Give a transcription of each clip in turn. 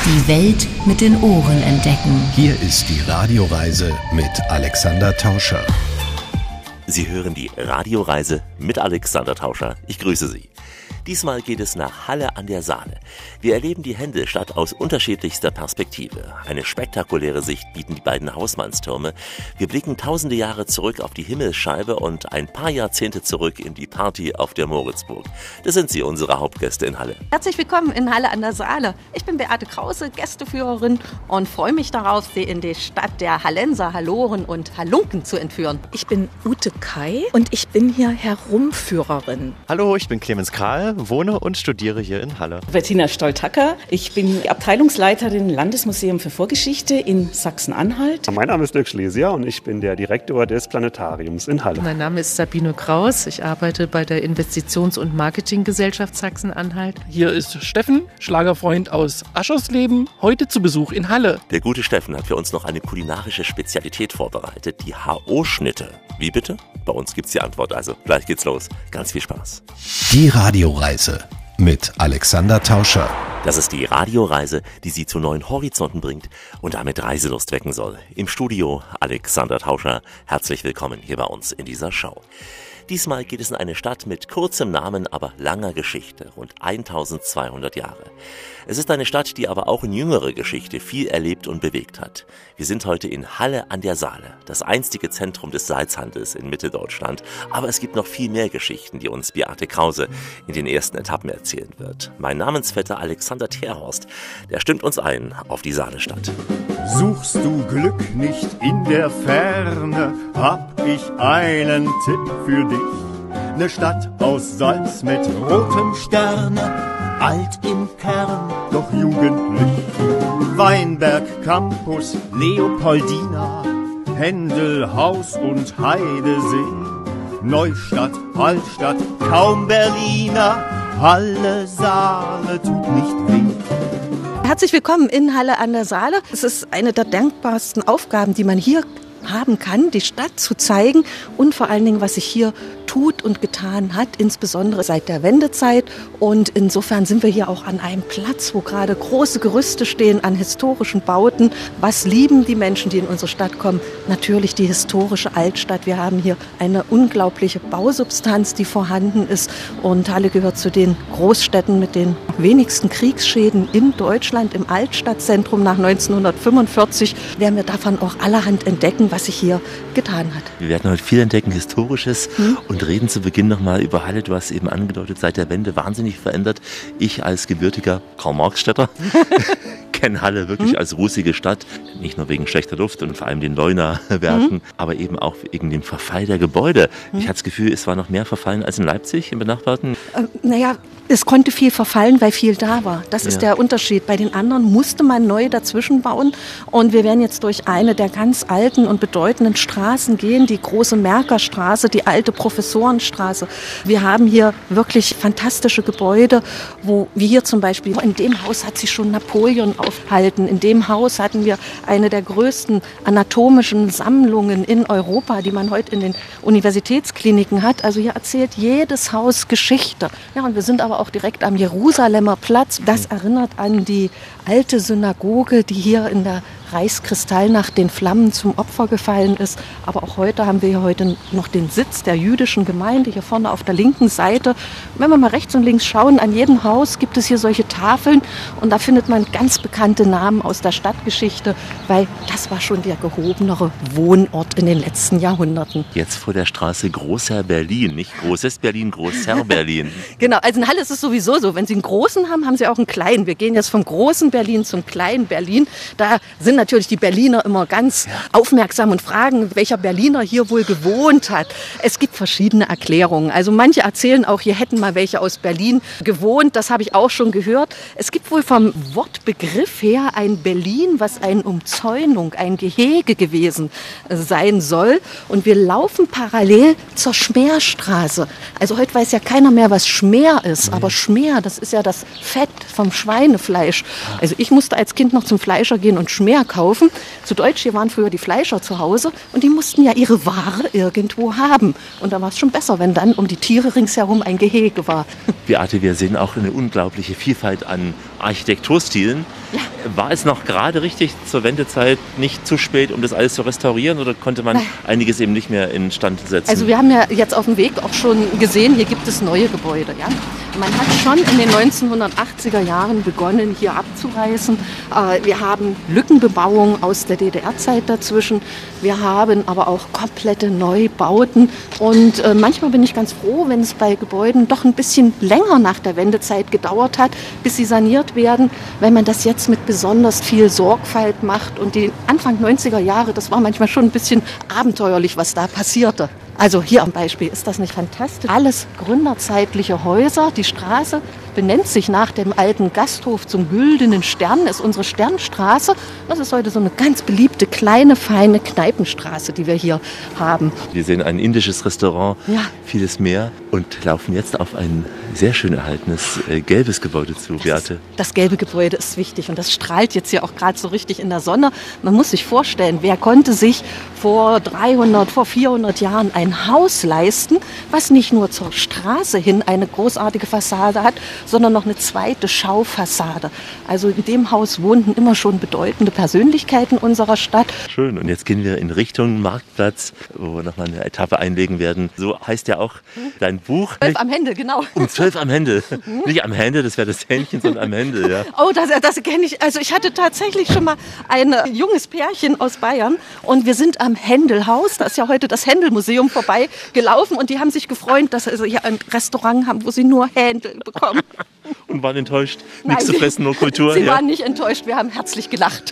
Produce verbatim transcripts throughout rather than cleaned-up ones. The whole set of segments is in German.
Die Welt mit den Ohren entdecken. Hier ist die Radioreise mit Alexander Tauscher. Sie hören die Radioreise mit Alexander Tauscher. Ich grüße Sie. Diesmal geht es nach Halle an der Saale. Wir erleben die Händel-Stadt aus unterschiedlichster Perspektive. Eine spektakuläre Sicht bieten die beiden Hausmannstürme. Wir blicken tausende Jahre zurück auf die Himmelsscheibe und ein paar Jahrzehnte zurück in die Party auf der Moritzburg. Das sind sie, unsere Hauptgäste in Halle. Herzlich willkommen in Halle an der Saale. Ich bin Beate Krause, Gästeführerin und freue mich darauf, Sie in die Stadt der Hallenser, Halloren und Halunken zu entführen. Ich bin Ute Kai und ich bin hier Herumführerin. Hallo, ich bin Clemens Kral, wohne und studiere hier in Halle. Bettina Stoll-Tacker, ich bin Abteilungsleiterin Landesmuseum für Vorgeschichte in Sachsen-Anhalt. Mein Name ist Dirk Schlesier und ich bin der Direktor des Planetariums in Halle. Mein Name ist Sabine Kraus, ich arbeite bei der Investitions- und Marketinggesellschaft Sachsen-Anhalt. Hier ist Steffen, Schlagerfreund aus Aschersleben, heute zu Besuch in Halle. Der gute Steffen hat für uns noch eine kulinarische Spezialität vorbereitet, die H O-Schnitte. Wie bitte? Bei uns gibt's die Antwort, also gleich geht's los. Ganz viel Spaß. Die Radioreise mit Alexander Tauscher. Das ist die Radioreise, die Sie zu neuen Horizonten bringt und damit Reiselust wecken soll. Im Studio Alexander Tauscher. Herzlich willkommen hier bei uns in dieser Show. Diesmal geht es in eine Stadt mit kurzem Namen, aber langer Geschichte, rund eintausendzweihundert Jahre. Es ist eine Stadt, die aber auch in jüngerer Geschichte viel erlebt und bewegt hat. Wir sind heute in Halle an der Saale, das einstige Zentrum des Salzhandels in Mitteldeutschland. Aber es gibt noch viel mehr Geschichten, die uns Beate Krause in den ersten Etappen erzählen wird. Mein Namensvetter Alexander Terhorst, der stimmt uns ein auf die Saalestadt. Suchst du Glück nicht in der Ferne, hab ich einen Tipp für dich. Ne Stadt aus Salz mit rotem Sterne, alt im Kern, doch jugendlich. Weinberg, Campus, Leopoldina, Händel, Haus und Heidesee. Neustadt, Hallstatt, kaum Berliner, Halle, Saale tut nicht weh. Herzlich willkommen in Halle an der Saale. Es ist eine der dankbarsten Aufgaben, die man hier haben kann, die Stadt zu zeigen und vor allen Dingen, was sich hier tut und getan hat, insbesondere seit der Wendezeit. Und insofern sind wir hier auch an einem Platz, wo gerade große Gerüste stehen an historischen Bauten. Was lieben die Menschen, die in unsere Stadt kommen? Natürlich die historische Altstadt. Wir haben hier eine unglaubliche Bausubstanz, die vorhanden ist. Und Halle gehört zu den Großstädten mit den wenigsten Kriegsschäden in Deutschland. Im Altstadtzentrum nach neunzehnhundertfünfundvierzig werden wir davon auch allerhand entdecken, was sich hier getan hat. Wir werden heute viel entdecken, Historisches, hm? und reden zu Beginn nochmal über Halle. Du hast eben angedeutet, seit der Wende wahnsinnig verändert. Ich als gebürtiger Karl-Marx-Städter kenne Halle wirklich hm? als rußige Stadt. Nicht nur wegen schlechter Luft und vor allem den Leunawerken, hm? aber eben auch wegen dem Verfall der Gebäude. Hm? Ich hatte das Gefühl, es war noch mehr verfallen als in Leipzig, im benachbarten. Äh, naja, es konnte viel verfallen, weil viel da war. Das ist ja der Unterschied. Bei den anderen musste man neu dazwischen bauen. Und wir werden jetzt durch eine der ganz alten und bedeutenden Straßen gehen, die große Merkerstraße, die alte Professorenstraße. Wir haben hier wirklich fantastische Gebäude, wo wir hier zum Beispiel, in dem Haus hat sich schon Napoleon aufgehalten. In dem Haus hatten wir eine der größten anatomischen Sammlungen in Europa, die man heute in den Universitätskliniken hat. Also hier erzählt jedes Haus Geschichte. Ja, und wir sind aber auch direkt am Jerusalemer Platz. Das erinnert an die alte Synagoge, die hier in der Reichskristallnacht den Flammen zum Opfer gefallen ist. Aber auch heute haben wir hier heute noch den Sitz der jüdischen Gemeinde, hier vorne auf der linken Seite. Wenn wir mal rechts und links schauen, an jedem Haus gibt es hier solche Tafeln und da findet man ganz bekannte Namen aus der Stadtgeschichte, weil das war schon der gehobenere Wohnort in den letzten Jahrhunderten. Jetzt vor der Straße Großherr Berlin, nicht Großes Berlin, Großherr Berlin. Genau, also in Halle ist es sowieso so, wenn Sie einen großen haben, haben Sie auch einen kleinen. Wir gehen jetzt vom großen Berlin zum kleinen Berlin. Da sind natürlich die Berliner immer ganz ja. aufmerksam und fragen, welcher Berliner hier wohl gewohnt hat. Es gibt verschiedene Erklärungen. Also manche erzählen auch, hier hätten mal welche aus Berlin gewohnt. Das habe ich auch schon gehört. Es gibt wohl vom Wortbegriff her ein Berlin, was eine Umzäunung, ein Gehege gewesen sein soll. Und wir laufen parallel zur Schmeerstraße. Also heute weiß ja keiner mehr, was Schmeer ist. Aber Schmeer, das ist ja das Fett vom Schweinefleisch. Also ich musste als Kind noch zum Fleischer gehen und Schmeer kaufen. Zu Deutsch, hier waren früher die Fleischer zu Hause und die mussten ja ihre Ware irgendwo haben. Und da war es schon besser, wenn dann um die Tiere ringsherum ein Gehege war. Beate, wir sehen auch eine unglaubliche Vielfalt an Architekturstilen. Ja. War es noch gerade richtig zur Wendezeit nicht zu spät, um das alles zu restaurieren, oder konnte man Nein. einiges eben nicht mehr instand setzen? Also wir haben ja jetzt auf dem Weg auch schon gesehen, hier gibt es neue Gebäude. Ja? Man hat schon in den neunzehnhundertachtziger Jahren begonnen, hier abzureißen. Wir haben Lückenbebauung aus der D D R-Zeit dazwischen. Wir haben aber auch komplette Neubauten. Und manchmal bin ich ganz froh, wenn es bei Gebäuden doch ein bisschen länger nach der Wendezeit gedauert hat, bis sie saniert werden, weil man das jetzt mit besonders viel Sorgfalt macht. Und die Anfang neunziger Jahre, das war manchmal schon ein bisschen abenteuerlich, was da passierte. Also hier am Beispiel, ist das nicht fantastisch? Alles gründerzeitliche Häuser. Die Straße benennt sich nach dem alten Gasthof zum Güldenen Stern, ist unsere Sternstraße. Das ist heute so eine ganz beliebte, kleine, feine Kneipenstraße, die wir hier haben. Wir sehen ein indisches Restaurant, ja. vieles mehr, und laufen jetzt auf ein sehr schön erhaltenes äh, gelbes Gebäude zu, Beate. Das, das gelbe Gebäude ist wichtig und das strahlt jetzt hier auch gerade so richtig in der Sonne. Man muss sich vorstellen, wer konnte sich vor dreihundert, vor vierhundert Jahren ein Haus leisten, was nicht nur zur Straße hin eine großartige Fassade hat, sondern noch eine zweite Schaufassade. Also in dem Haus wohnten immer schon bedeutende Persönlichkeiten unserer Stadt. Schön, und jetzt gehen wir in Richtung Marktplatz, wo wir nochmal eine Etappe einlegen werden. So heißt ja auch dein Buch. Zwölf am Händel, genau. Um zwölf am Händel. Nicht am Händel, das wäre das Hähnchen, sondern am Händel. Ja. Oh, das, das kenne ich. Also ich hatte tatsächlich schon mal ein junges Pärchen aus Bayern und wir sind am Händelhaus, da ist ja heute das Händelmuseum vorbei gelaufen und die haben sich gefreut, dass sie also hier ein Restaurant haben, wo sie nur Händel bekommen. Und waren enttäuscht, nichts zu fressen, nur Kultur. Sie ja. waren nicht enttäuscht, wir haben herzlich gelacht.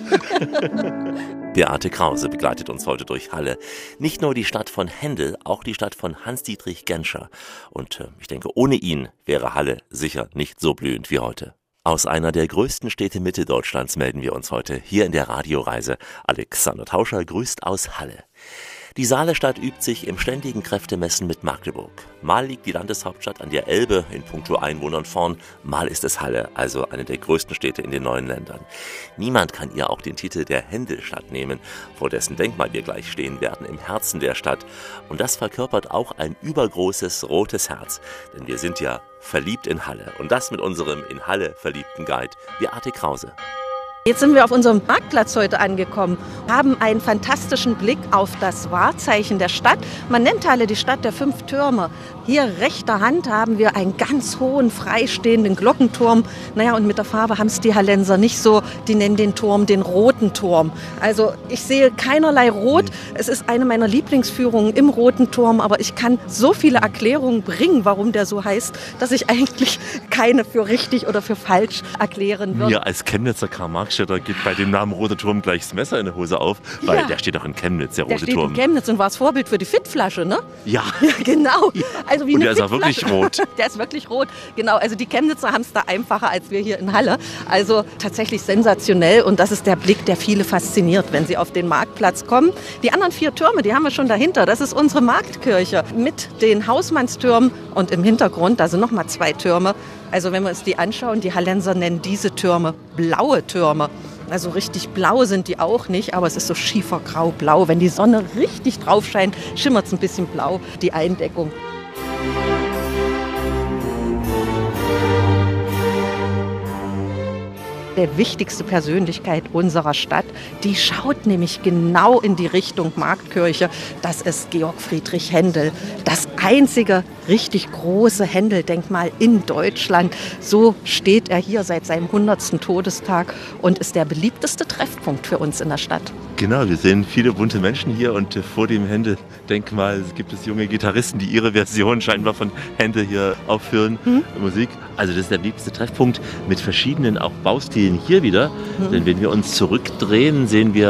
Beate Krause begleitet uns heute durch Halle. Nicht nur die Stadt von Händel, auch die Stadt von Hans-Dietrich Genscher. Und äh, ich denke, ohne ihn wäre Halle sicher nicht so blühend wie heute. Aus einer der größten Städte Mitteldeutschlands melden wir uns heute hier in der Radioreise. Alexander Tauscher grüßt aus Halle. Die Saalestadt übt sich im ständigen Kräftemessen mit Magdeburg. Mal liegt die Landeshauptstadt an der Elbe in puncto Einwohnern vorn, mal ist es Halle, also eine der größten Städte in den neuen Ländern. Niemand kann ihr auch den Titel der Händelstadt nehmen, vor dessen Denkmal wir gleich stehen werden, im Herzen der Stadt. Und das verkörpert auch ein übergroßes rotes Herz, denn wir sind ja verliebt in Halle. Und das mit unserem in Halle verliebten Guide Beate Krause. Jetzt sind wir auf unserem Marktplatz heute angekommen, haben einen fantastischen Blick auf das Wahrzeichen der Stadt. Man nennt Halle die Stadt der fünf Türme. Hier rechter Hand haben wir einen ganz hohen, freistehenden Glockenturm. Naja, und mit der Farbe haben es die Hallenser nicht so. Die nennen den Turm den Roten Turm. Also ich sehe keinerlei Rot. Es ist eine meiner Lieblingsführungen im Roten Turm. Aber ich kann so viele Erklärungen bringen, warum der so heißt, dass ich eigentlich keine für richtig oder für falsch erklären würde. Mir als Chemnitzer Karl-Marx-Städter geht bei dem Namen Roter Turm gleich das Messer in der Hose auf. Weil Ja. der steht doch in Chemnitz, der, der Rote steht Turm. in Chemnitz und war das Vorbild für die Fittflasche, ne? Ja. Ja, genau. Ja. Also wie Und eine der ist auch wirklich Fittflasche. rot. Der ist wirklich rot, genau. Also die Chemnitzer haben es da einfacher als wir hier in Halle. Also tatsächlich sensationell und das ist der Blick, der viele fasziniert, wenn sie auf den Marktplatz kommen. Die anderen vier Türme, die haben wir schon dahinter. Das ist unsere Marktkirche mit den Hausmannstürmen und im Hintergrund, da sind nochmal zwei Türme. Also wenn wir uns die anschauen, die Hallenser nennen diese Türme blaue Türme. Also richtig blau sind die auch nicht, aber es ist so schiefergrau-blau. Wenn die Sonne richtig drauf scheint, schimmert es ein bisschen blau, die Eindeckung. Der wichtigste Persönlichkeit unserer Stadt, die schaut nämlich genau in die Richtung Marktkirche. Das ist Georg Friedrich Händel, das einzige richtig große Händeldenkmal in Deutschland. So steht er hier seit seinem hundertsten Todestag und ist der beliebteste Treffpunkt für uns in der Stadt. Genau, wir sehen viele bunte Menschen hier und vor dem Händel-Denkmal gibt es junge Gitarristen, die ihre Version scheinbar von Händel hier aufführen, hm? Musik. Also das ist der beliebteste Treffpunkt mit verschiedenen auch Baustilen hier wieder. Hm. Denn wenn wir uns zurückdrehen, sehen wir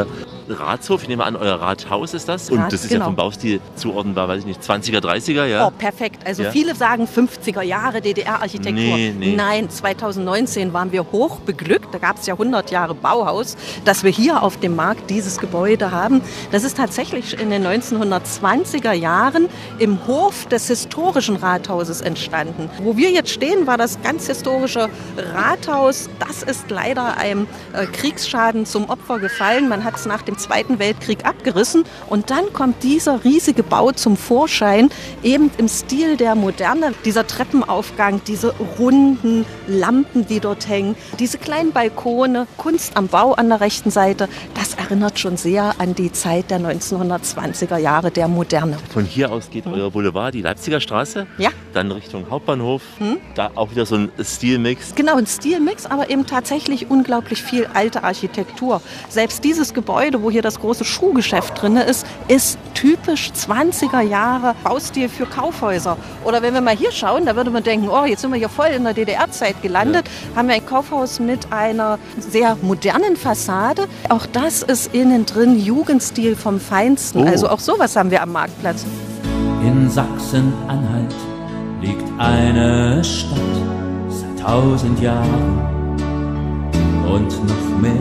Ratshof, ich nehme an, euer Rathaus ist das. Und Rat, das ist genau. ja vom Baustil zuordnenbar, weiß ich nicht, zwanziger, dreißiger, ja? Oh, perfekt. Also ja? viele sagen fünfziger Jahre D D R-Architektur. Nee, nee. Nein, zweitausendneunzehn waren wir hoch beglückt. Da gab es ja hundert Jahre Bauhaus, dass wir hier auf dem Markt dieses Gebäude haben. Das ist tatsächlich in den neunzehnhundertzwanziger Jahren im Hof des historischen Rathauses entstanden. Wo wir jetzt stehen, war das ganz historische Rathaus. Das ist leider einem äh, Kriegsschaden zum Opfer gefallen. Man hat es nach dem Zweiten Weltkrieg abgerissen. Und dann kommt dieser riesige Bau zum Vorschein, eben im Stil der Moderne. Dieser Treppenaufgang, diese runden Lampen, die dort hängen, diese kleinen Balkone, Kunst am Bau an der rechten Seite, das erinnert schon sehr an die Zeit der neunzehnhundertzwanziger Jahre der Moderne. Von hier aus geht euer Boulevard, die Leipziger Straße, ja. Dann Richtung Hauptbahnhof, hm? Da auch wieder so ein Stilmix. Genau, ein Stilmix, aber eben tatsächlich unglaublich viel alte Architektur. Selbst dieses Gebäude, wo hier das große Schuhgeschäft drin ist, ist typisch zwanziger Jahre Baustil für Kaufhäuser. Oder wenn wir mal hier schauen, da würde man denken, oh, jetzt sind wir hier voll in der D D R-Zeit gelandet, ja. Haben wir ein Kaufhaus mit einer sehr modernen Fassade. Auch das ist innen drin Jugendstil vom Feinsten. Oh. Also auch sowas haben wir am Marktplatz. In Sachsen-Anhalt liegt eine Stadt seit tausend Jahren und noch mehr.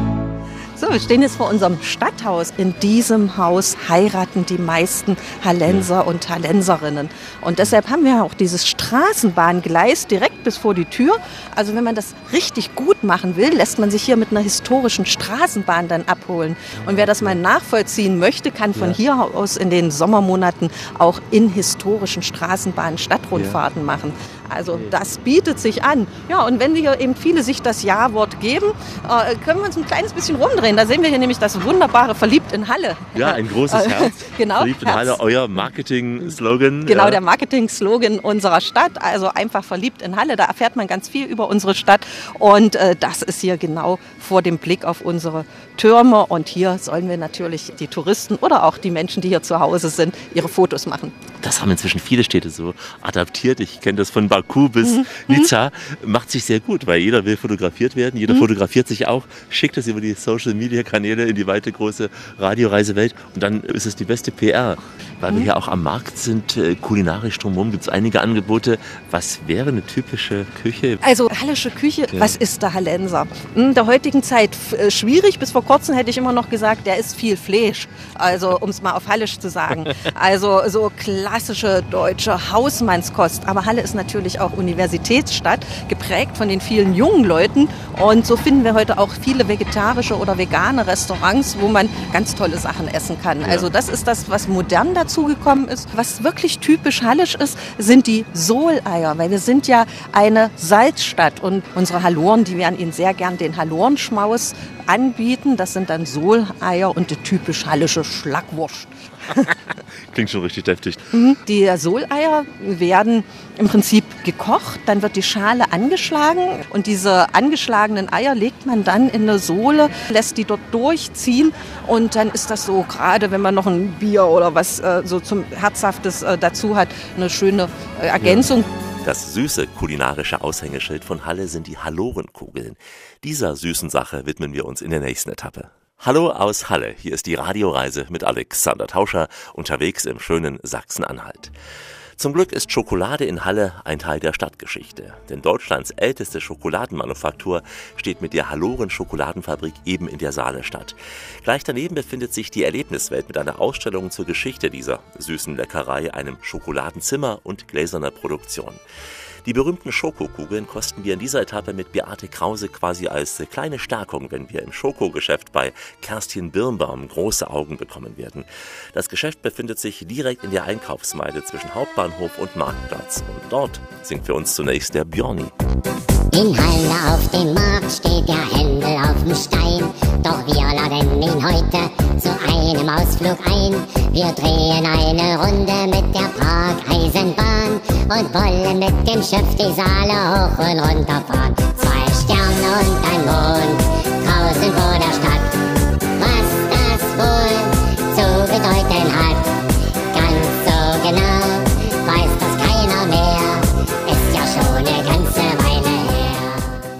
So, wir stehen jetzt vor unserem Stadthaus. In diesem Haus heiraten die meisten Hallenser und Hallenserinnen. Und deshalb haben wir auch dieses Straßenbahngleis direkt bis vor die Tür. Also wenn man das richtig gut machen will, lässt man sich hier mit einer historischen Straßenbahn dann abholen. Und wer das mal nachvollziehen möchte, kann von hier aus in den Sommermonaten auch in historischen Straßenbahnen Stadtrundfahrten machen. Also das bietet sich an. Ja, und wenn hier eben viele sich das Ja-Wort geben, äh, können wir uns ein kleines bisschen rumdrehen. Da sehen wir hier nämlich das wunderbare Verliebt in Halle. Ja, ein großes Herz. Genau, Verliebt in Herz. Halle, euer Marketing-Slogan. Genau, ja. Der Marketing-Slogan unserer Stadt. Also einfach verliebt in Halle. Da erfährt man ganz viel über unsere Stadt. Und äh, das ist hier genau vor dem Blick auf unsere Türme. Und hier sollen wir natürlich die Touristen oder auch die Menschen, die hier zu Hause sind, ihre Fotos machen. Das haben inzwischen viele Städte so adaptiert. Ich kenne das von Baku bis Mhm. Nizza. Macht sich sehr gut, weil jeder will fotografiert werden. Jeder Mhm. fotografiert sich auch, schickt es über die Social-Media-Kanäle in die weite, große Radioreisewelt. Und dann ist es die beste P R. Weil Mhm. wir hier auch am Markt sind, äh, kulinarisch drumherum gibt es einige Angebote. Was wäre eine typische Küche? Also hallische Küche, Ja. was ist der Hallenser? In der heutigen Zeit f- äh, schwierig. Bis vor kurzem hätte ich immer noch gesagt, der isst viel Fleisch. Also um es mal auf Hallisch zu sagen. Also so klassische deutsche Hausmannskost. Aber Halle ist natürlich auch Universitätsstadt, geprägt von den vielen jungen Leuten. Und so finden wir heute auch viele vegetarische oder vegane Restaurants, wo man ganz tolle Sachen essen kann. Ja. Also das ist das, was modern dazugekommen ist. Was wirklich typisch hallisch ist, sind die Soleier, weil wir sind ja eine Salzstadt und unsere Halloren, die werden Ihnen sehr gern den Hallorenschmaus anbieten. Das sind dann Soleier und die typisch hallische Schlackwurst. Klingt schon richtig deftig. Die Soleier werden im Prinzip gekocht, dann wird die Schale angeschlagen und diese angeschlagenen Eier legt man dann in eine Sohle, lässt die dort durchziehen und dann ist das so, gerade wenn man noch ein Bier oder was äh, so zum Herzhaftes äh, dazu hat, eine schöne äh, Ergänzung. Das süße kulinarische Aushängeschild von Halle sind die Hallorenkugeln. Dieser süßen Sache widmen wir uns in der nächsten Etappe. Hallo aus Halle, hier ist die Radioreise mit Alexander Tauscher, unterwegs im schönen Sachsen-Anhalt. Zum Glück ist Schokolade in Halle ein Teil der Stadtgeschichte, denn Deutschlands älteste Schokoladenmanufaktur steht mit der Halloren-Schokoladenfabrik eben in der Saalestadt. Gleich daneben befindet sich die Erlebniswelt mit einer Ausstellung zur Geschichte dieser süßen Leckerei, einem Schokoladenzimmer und gläserner Produktion. Die berühmten Schokokugeln kosten wir in dieser Etappe mit Beate Krause quasi als kleine Stärkung, wenn wir im Schokogeschäft bei Kerstin Birnbaum große Augen bekommen werden. Das Geschäft befindet sich direkt in der Einkaufsmeile zwischen Hauptbahnhof und Marktplatz. Und dort singt für uns zunächst der Björni. In Halle auf dem Markt steht der Händel auf dem Stein. Doch wir laden ihn heute zu einem Ausflug ein. Wir drehen eine Runde mit der Parkeisenbahn und wollen mit dem Schiff die Saale hoch und runter fahren. Zwei Sterne und ein Mond draußen vor der Stadt. Was das wohl zu bedeuten hat, ganz so genau weiß das keiner mehr. Ist ja schon eine ganze Weile her.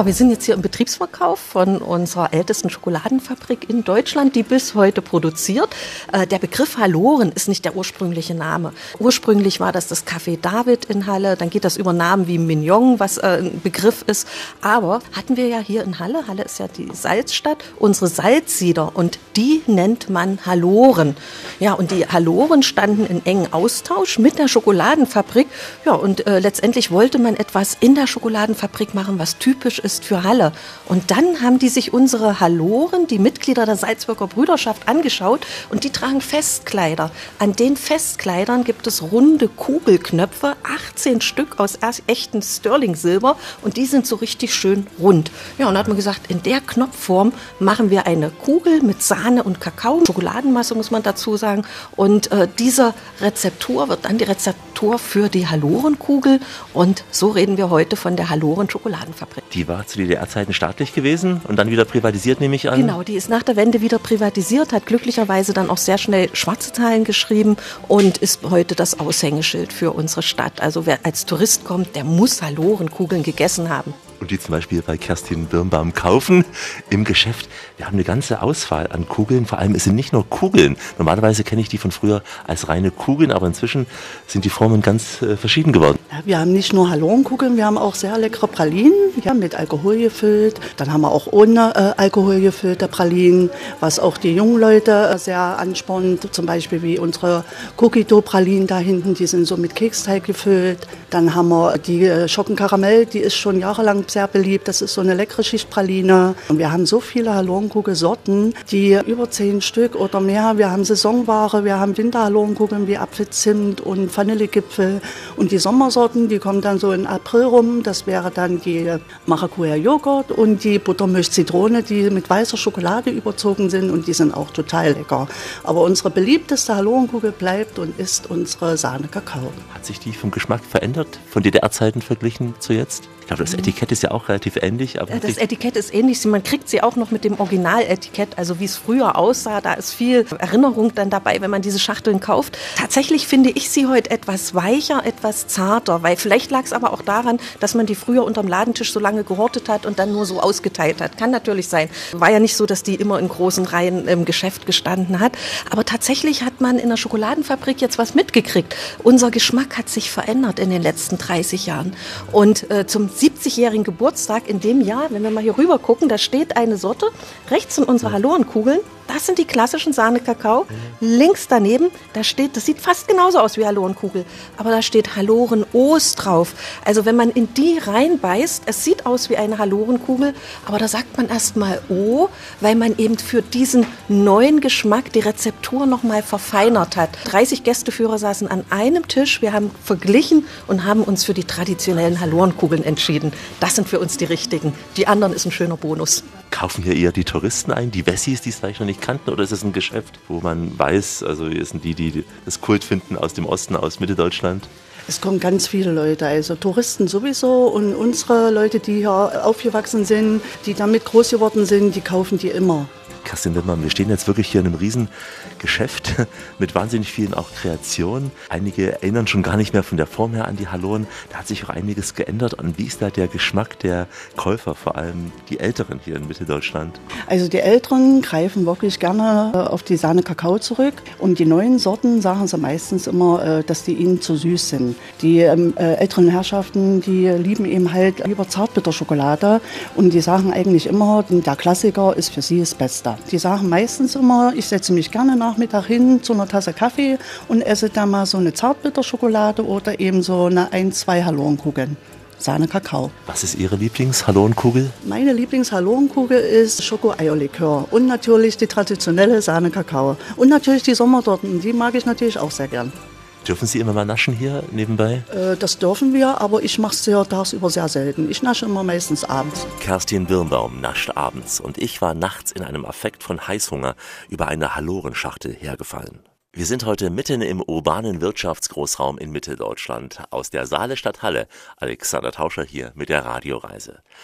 wir sind jetzt hier im Betriebsverkauf von unserer ältesten Schokoladenfabrik in Deutschland, die bis heute produziert. Äh, der Begriff Halloren ist nicht der ursprüngliche Name. Ursprünglich war das das Café David in Halle, dann geht das über Namen wie Mignon, was äh, ein Begriff ist. Aber hatten wir ja hier in Halle, Halle ist ja die Salzstadt, unsere Salzsieder und die nennt man Halloren. Ja, und die Halloren standen in engen Austausch mit der Schokoladenfabrik. Ja, und äh, letztendlich wollte man etwas in der Schokoladenfabrik machen, was typisch ist für Halle. Und dann haben die sich unsere Halloren, die Mitglieder der Salzburger Brüderschaft, angeschaut und die tragen Festkleider. An den Festkleidern gibt es runde Kugelknöpfe, achtzehn Stück aus echtem Sterling-Silber und die sind so richtig schön rund. Ja, und da hat man gesagt, in der Knopfform machen wir eine Kugel mit Sahne und Kakao, Schokoladenmasse muss man dazu sagen, und äh, diese Rezeptur wird dann die Rezeptur für die Hallorenkugel und so reden wir heute von der Halloren-Schokoladenfabrik. Die war zu D D R-Zeiten staatlich gewesen und dann wieder privatisiert, nehme ich an? Genau, die ist nach der Wende wieder privatisiert, hat glücklicherweise dann auch sehr schnell schwarze Zahlen geschrieben und ist heute das Aushängeschild für unsere Stadt. Also wer als Tourist kommt, der muss Hallorenkugeln gegessen haben. Und die zum Beispiel bei Kerstin Birnbaum kaufen im Geschäft. Wir haben eine ganze Auswahl an Kugeln. Vor allem, es sind nicht nur Kugeln. Normalerweise kenne ich die von früher als reine Kugeln, aber inzwischen sind die Formen ganz äh, verschieden geworden. Ja, wir haben nicht nur Hallorenkugeln, wir haben auch sehr leckere Pralinen, ja, mit Alkohol gefüllt. Dann haben wir auch ohne äh, Alkohol gefüllte Pralinen, was auch die jungen Leute äh, sehr anspornt. Zum Beispiel wie unsere Cookie-Dough-Pralinen da hinten, die sind so mit Keksteig gefüllt. Dann haben wir die äh, Schockenkaramell, die ist schon jahrelang sehr beliebt. Das ist so eine leckere Schichtpraline. Und wir haben so viele Hallorenkugelsorten, die über zehn Stück oder mehr. Wir haben Saisonware, wir haben Winterhallorenkugeln wie Apfelzimt und Vanillegipfel. Und die Sommersorten, die kommen dann so in April rum. Das wäre dann die Maracuja-Joghurt und die Buttermilch-Zitrone, die mit weißer Schokolade überzogen sind. Und die sind auch total lecker. Aber unsere beliebteste Hallorenkugel bleibt und ist unsere Sahne-Kakao. Hat sich die vom Geschmack verändert, von D D R-Zeiten verglichen zu jetzt? Ich glaube, das Etikett ist ja auch relativ ähnlich. Aber das Etikett ist ähnlich. Man kriegt sie auch noch mit dem Originaletikett, also wie es früher aussah. Da ist viel Erinnerung dann dabei, wenn man diese Schachteln kauft. Tatsächlich finde ich sie heute etwas weicher, etwas zarter, weil vielleicht lag es aber auch daran, dass man die früher unterm Ladentisch so lange gehortet hat und dann nur so ausgeteilt hat. Kann natürlich sein. War ja nicht so, dass die immer in großen Reihen im Geschäft gestanden hat. Aber tatsächlich hat man in der Schokoladenfabrik jetzt was mitgekriegt. Unser Geschmack hat sich verändert in den letzten dreißig Jahren. Und äh, zum siebzigjährigen Geburtstag in dem Jahr, wenn wir mal hier rüber gucken, da steht eine Sorte, rechts sind unsere Hallorenkugeln, das sind die klassischen Sahne-Kakao, links daneben, da steht, das sieht fast genauso aus wie Hallorenkugel, aber da steht Halloren-Os drauf. Also wenn man in die reinbeißt, es sieht aus wie eine Hallorenkugel, aber da sagt man erstmal O, weil man eben für diesen neuen Geschmack die Rezeptur nochmal verfeinert hat. dreißig Gästeführer saßen an einem Tisch, wir haben verglichen und haben uns für die traditionellen Hallorenkugeln entschieden. Das sind für uns die richtigen. Die anderen ist ein schöner Bonus. Kaufen hier eher die Touristen ein, die Wessis, die es vielleicht noch nicht kannten, oder ist es ein Geschäft, wo man weiß, also hier sind die, die das Kult finden aus dem Osten, aus Mitteldeutschland? Es kommen ganz viele Leute, also Touristen sowieso und unsere Leute, die hier aufgewachsen sind, die damit groß geworden sind, die kaufen die immer. Kerstin Birnbaum, wir stehen jetzt wirklich hier in einem riesen Geschäft mit wahnsinnig vielen auch Kreationen. Einige erinnern schon gar nicht mehr von der Form her an die Halloren. Da hat sich auch einiges geändert. Und wie ist da der Geschmack der Käufer, vor allem die Älteren hier in Mitteldeutschland? Also die Älteren greifen wirklich gerne auf die Sahne-Kakao zurück. Und die neuen Sorten sagen sie meistens immer, dass die ihnen zu süß sind. Die ähm, älteren Herrschaften, die lieben eben halt lieber Zartbitterschokolade. Und die sagen eigentlich immer, der Klassiker ist für sie das Beste. Die sagen meistens immer, ich setze mich gerne Nachmittag hin zu einer Tasse Kaffee und esse da mal so eine Zartbitterschokolade oder eben so eine ein, zwei Hallorenkugeln. Sahne-Kakao. Was ist Ihre Lieblings-Hallorenkugel? Meine Lieblings-Hallorenkugel ist Schoko-Eierlikör und natürlich die traditionelle Sahne-Kakao. Und natürlich die Sommertorten, die mag ich natürlich auch sehr gern. Dürfen Sie immer mal naschen hier nebenbei? Äh, das dürfen wir, aber ich mache es ja tagsüber sehr selten. Ich nasche immer meistens abends. Kerstin Birnbaum nascht abends und ich war nachts in einem Affekt von Heißhunger über eine Hallorenschachtel hergefallen. Wir sind heute mitten im urbanen Wirtschaftsgroßraum in Mitteldeutschland. Aus der Saalestadt Halle, Alexander Tauscher hier mit der Radioreise.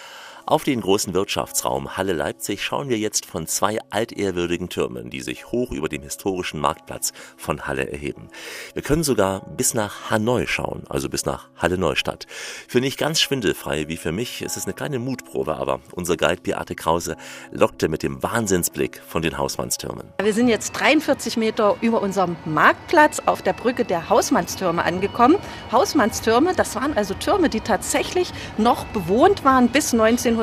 Auf den großen Wirtschaftsraum Halle Leipzig schauen wir jetzt von zwei altehrwürdigen Türmen, die sich hoch über dem historischen Marktplatz von Halle erheben. Wir können sogar bis nach Hanoi schauen, also bis nach Halle Neustadt. Für nicht ganz schwindelfrei wie für mich ist es eine kleine Mutprobe, aber unser Guide Beate Krause lockte mit dem Wahnsinnsblick von den Hausmannstürmen. Wir sind jetzt dreiundvierzig Meter über unserem Marktplatz auf der Brücke der Hausmannstürme angekommen. Hausmannstürme, das waren also Türme, die tatsächlich noch bewohnt waren bis neunzehnhundertsechzehn.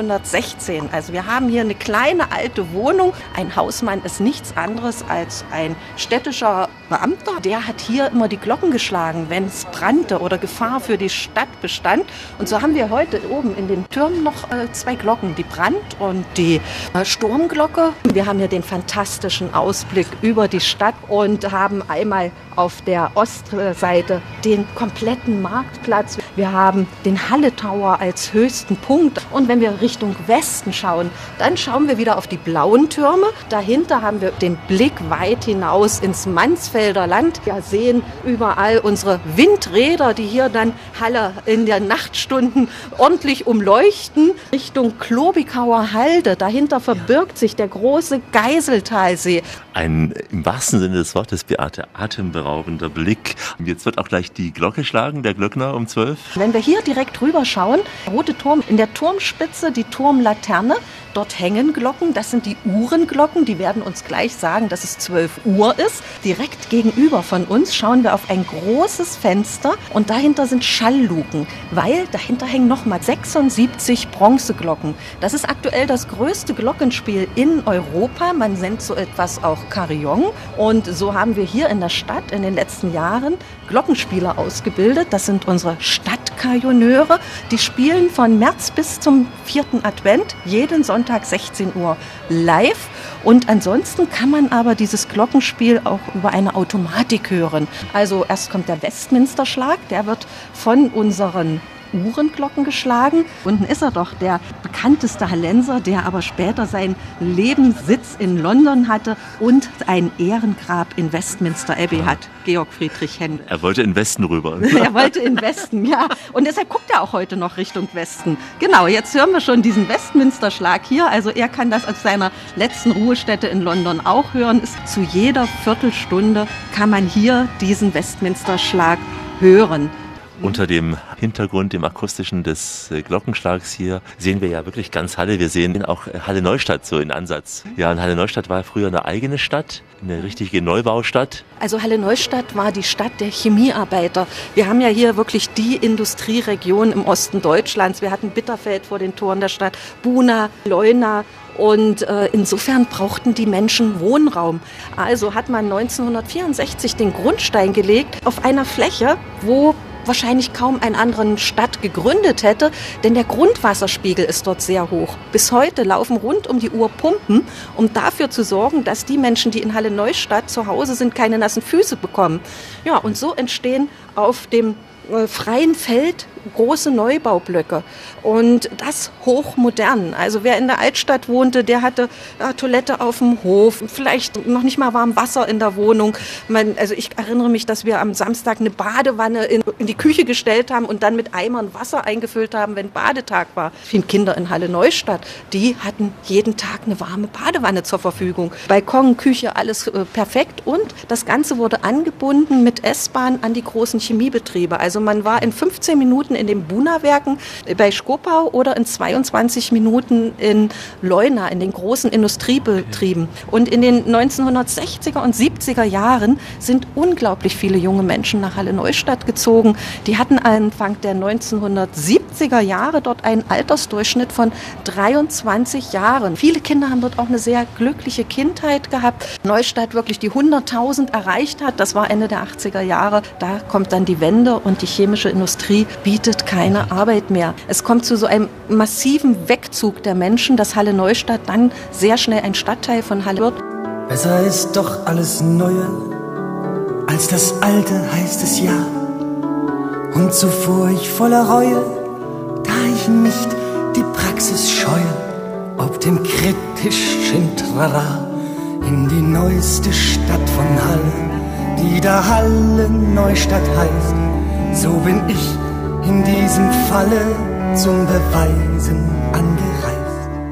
Also wir haben hier eine kleine alte Wohnung. Ein Hausmann ist nichts anderes als ein städtischer Beamter. Der hat hier immer die Glocken geschlagen, wenn es brannte oder Gefahr für die Stadt bestand. Und so haben wir heute oben in den Türmen noch äh, zwei Glocken, die Brand- und die äh, Sturmglocke. Wir haben hier den fantastischen Ausblick über die Stadt und haben einmal auf der Ostseite den kompletten Marktplatz. Wir haben den Halle Tower als höchsten Punkt. Und wenn wir Richtung Westen schauen, dann schauen wir wieder auf die blauen Türme. Dahinter haben wir den Blick weit hinaus ins Mansfelder Land. Wir sehen überall unsere Windräder, die hier dann Halle in den Nachtstunden ordentlich umleuchten. Richtung Klobigauer Halde, dahinter verbirgt sich der große Geiseltalsee. Ein im wahrsten Sinne des Wortes, Beate, atemberaubender Blick. Und jetzt wird auch gleich die Glocke schlagen, der Glöckner um zwölf. Wenn wir hier direkt rüber schauen, der rote Turm, in der Turmspitze die Turmlaterne. Dort hängen Glocken, das sind die Uhrenglocken, die werden uns gleich sagen, dass es zwölf Uhr ist. Direkt gegenüber von uns schauen wir auf ein großes Fenster und dahinter sind Schallluken, weil dahinter hängen nochmal sechsundsiebzig Bronzeglocken. Das ist aktuell das größte Glockenspiel in Europa, man nennt so etwas auch Carillon. Und so haben wir hier in der Stadt in den letzten Jahren Glockenspieler ausgebildet. Das sind unsere Stadtcarillonneure, die spielen von März bis zum vierten Advent jeden Sonntag Sonntag sechzehn Uhr live. Und ansonsten kann man aber dieses Glockenspiel auch über eine Automatik hören. Also erst kommt der Westminsterschlag, der wird von unseren Uhrenglocken geschlagen. Unten ist er doch, der bekannteste Hallenser, der aber später seinen Lebenssitz in London hatte und ein Ehrengrab in Westminster Abbey hat, Georg Friedrich Händel. Er wollte in den Westen rüber. Er wollte in den Westen, ja. Und deshalb guckt er auch heute noch Richtung Westen. Genau, jetzt hören wir schon diesen Westminsterschlag hier. Also er kann das aus seiner letzten Ruhestätte in London auch hören. Ist zu jeder Viertelstunde kann man hier diesen Westminsterschlag hören. Unter dem Hintergrund, dem akustischen des Glockenschlags hier, sehen wir ja wirklich ganz Halle. Wir sehen auch Halle Neustadt so in Ansatz. Ja, und Halle Neustadt war früher eine eigene Stadt, eine richtige Neubaustadt. Also Halle Neustadt war die Stadt der Chemiearbeiter. Wir haben ja hier wirklich die Industrieregion im Osten Deutschlands. Wir hatten Bitterfeld vor den Toren der Stadt, Buna, Leuna. Und äh, insofern brauchten die Menschen Wohnraum. Also hat man neunzehnhundertvierundsechzig den Grundstein gelegt auf einer Fläche, wo wahrscheinlich kaum eine andere Stadt gegründet hätte, denn der Grundwasserspiegel ist dort sehr hoch. Bis heute laufen rund um die Uhr Pumpen, um dafür zu sorgen, dass die Menschen, die in Halle Neustadt zu Hause sind, keine nassen Füße bekommen. Ja, und so entstehen auf dem äh, freien Feld große Neubaublöcke und das hochmodern. Also wer in der Altstadt wohnte, der hatte ja, Toilette auf dem Hof, vielleicht noch nicht mal warm Wasser in der Wohnung. Man, also ich erinnere mich, dass wir am Samstag eine Badewanne in, in die Küche gestellt haben und dann mit Eimern Wasser eingefüllt haben, wenn Badetag war. Viele Kinder in Halle Neustadt, die hatten jeden Tag eine warme Badewanne zur Verfügung. Balkon, Küche, alles äh, perfekt und das Ganze wurde angebunden mit S-Bahn an die großen Chemiebetriebe. Also man war in fünfzehn Minuten in den Buna-Werken bei Schkopau oder in zweiundzwanzig Minuten in Leuna, in den großen Industriebetrieben. Und in den neunzehnhundertsechziger und siebziger Jahren sind unglaublich viele junge Menschen nach Halle Neustadt gezogen. Die hatten Anfang der neunzehnhundertsiebziger Jahre dort einen Altersdurchschnitt von dreiundzwanzig Jahren. Viele Kinder haben dort auch eine sehr glückliche Kindheit gehabt. Neustadt wirklich die hunderttausend erreicht hat, das war Ende der achtziger Jahre. Da kommt dann die Wende und die chemische Industrie bietet keine Arbeit mehr. Es kommt zu so einem massiven Wegzug der Menschen, dass Halle Neustadt dann sehr schnell ein Stadtteil von Halle wird. Besser ist doch alles Neue, als das Alte, heißt es ja. Und so fuhr ich voller Reue, da ich nicht die Praxis scheue, ob dem kritischen Trara in die neueste Stadt von Halle, die da Halle Neustadt heißt. So bin ich in diesem Falle zum Beweisen angereist.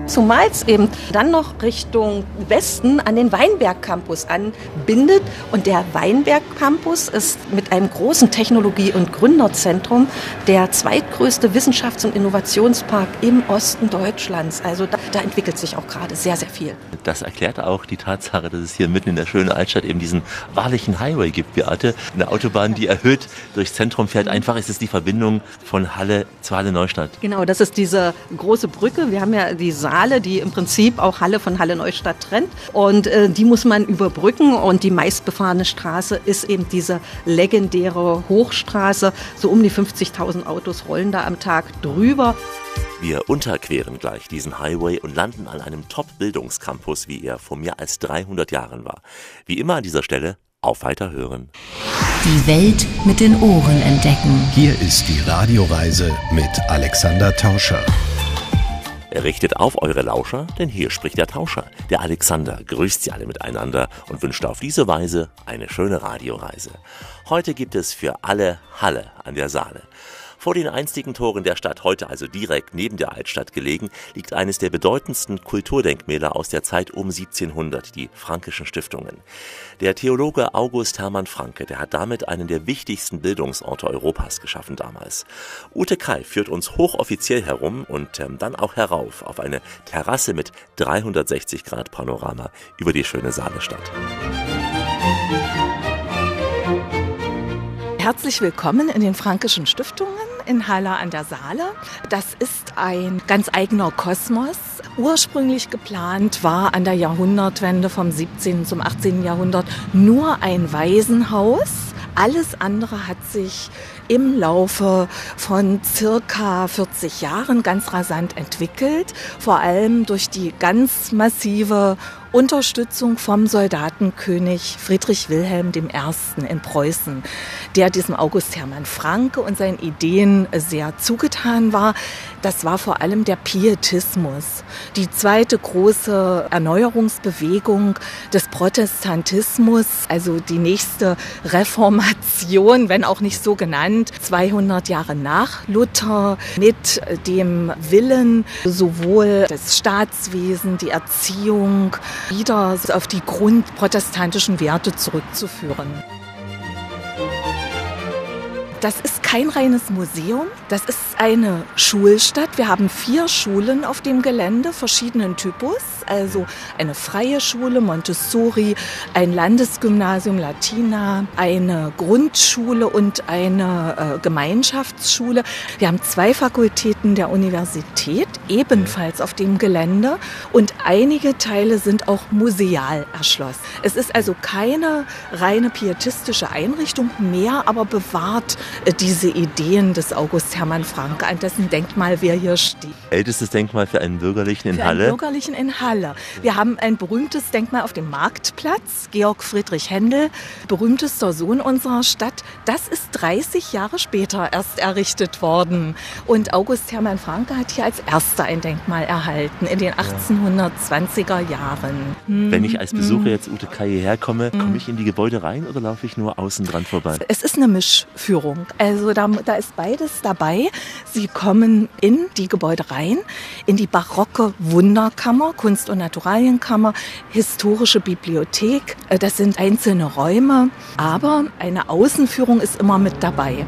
zumal es eben dann noch Richtung Westen an den Weinberg-Campus anbindet. Und der Weinberg-Campus ist mit einem großen Technologie- und Gründerzentrum der zweitgrößte Wissenschafts- und Innovationspark im Osten Deutschlands. Also da, da entwickelt sich auch gerade sehr, sehr viel. Das erklärt auch die Tatsache, dass es hier mitten in der schönen Altstadt eben diesen wahrlichen Highway gibt, Beate. Eine Autobahn, die erhöht durchs Zentrum fährt. Einfach ist es die Verbindung von Halle zu Halle Neustadt. Genau, das ist diese große Brücke. Wir haben ja die Saale, die im Prinzip auch Halle von Halle Neustadt trennt. Und äh, die muss man überbrücken. Und die meistbefahrene Straße ist eben diese legendäre Hochstraße. So um die fünfzigtausend Autos rollen da am Tag drüber. Wir unterqueren gleich diesen Highway und landen an einem Top-Bildungscampus, wie er vor mehr als dreihundert Jahren war. Wie immer an dieser Stelle, auf Weiterhören. Die Welt mit den Ohren entdecken. Hier ist die Radioreise mit Alexander Tauscher. Richtet auf eure Lauscher, denn hier spricht der Tauscher. Der Alexander grüßt sie alle miteinander und wünscht auf diese Weise eine schöne Radioreise. Heute gibt es für alle Halle an der Saale. Vor den einstigen Toren der Stadt, heute also direkt neben der Altstadt gelegen, liegt eines der bedeutendsten Kulturdenkmäler aus der Zeit um siebzehnhundert, die Frankischen Stiftungen. Der Theologe August Hermann Francke, der hat damit einen der wichtigsten Bildungsorte Europas geschaffen damals. Ute Kai führt uns hochoffiziell herum und ähm, dann auch herauf auf eine Terrasse mit dreihundertsechzig Grad Panorama über die schöne Saalestadt. Herzlich willkommen in den Frankischen Stiftungen in Halle an der Saale. Das ist ein ganz eigener Kosmos. Ursprünglich geplant war an der Jahrhundertwende vom siebzehnten zum achtzehnten Jahrhundert nur ein Waisenhaus. Alles andere hat sich im Laufe von circa vierzig Jahren ganz rasant entwickelt, vor allem durch die ganz massive Unterstützung vom Soldatenkönig Friedrich Wilhelm der Erste. in Preußen, der diesem August Hermann Francke und seinen Ideen sehr zugetan war. Das war vor allem der Pietismus, die zweite große Erneuerungsbewegung des Protestantismus, also die nächste Reformation, wenn auch nicht so genannt, zweihundert Jahre nach Luther, mit dem Willen, sowohl das Staatswesen, die Erziehung, wieder auf die grundprotestantischen Werte zurückzuführen. Das ist kein reines Museum, das ist eine Schulstadt. Wir haben vier Schulen auf dem Gelände, verschiedenen Typus, also eine freie Schule, Montessori, ein Landesgymnasium Latina, eine Grundschule und eine äh, Gemeinschaftsschule. Wir haben zwei Fakultäten der Universität, ebenfalls auf dem Gelände, und einige Teile sind auch museal erschlossen. Es ist also keine reine pietistische Einrichtung mehr, aber bewahrt diese Ideen des August Hermann Francke, an dessen Denkmal wir hier stehen. Ältestes Denkmal für einen Bürgerlichen in für Halle? Einen Bürgerlichen in Halle. Wir haben ein berühmtes Denkmal auf dem Marktplatz, Georg Friedrich Händel, berühmtester Sohn unserer Stadt. Das ist dreißig Jahre später erst errichtet worden. Und August Hermann Francke hat hier als erster ein Denkmal erhalten, in den achtzehnhundertzwanziger Jahren. Wenn ich als Besucher jetzt Ute Kai hierher komme, komme ich in die Gebäude rein oder laufe ich nur außen dran vorbei? Es ist eine Mischführung. Also da, da ist beides dabei. Sie kommen in die Gebäude rein, in die barocke Wunderkammer, Kunst- und Naturalienkammer, historische Bibliothek. Das sind einzelne Räume, aber eine Außenführung ist immer mit dabei.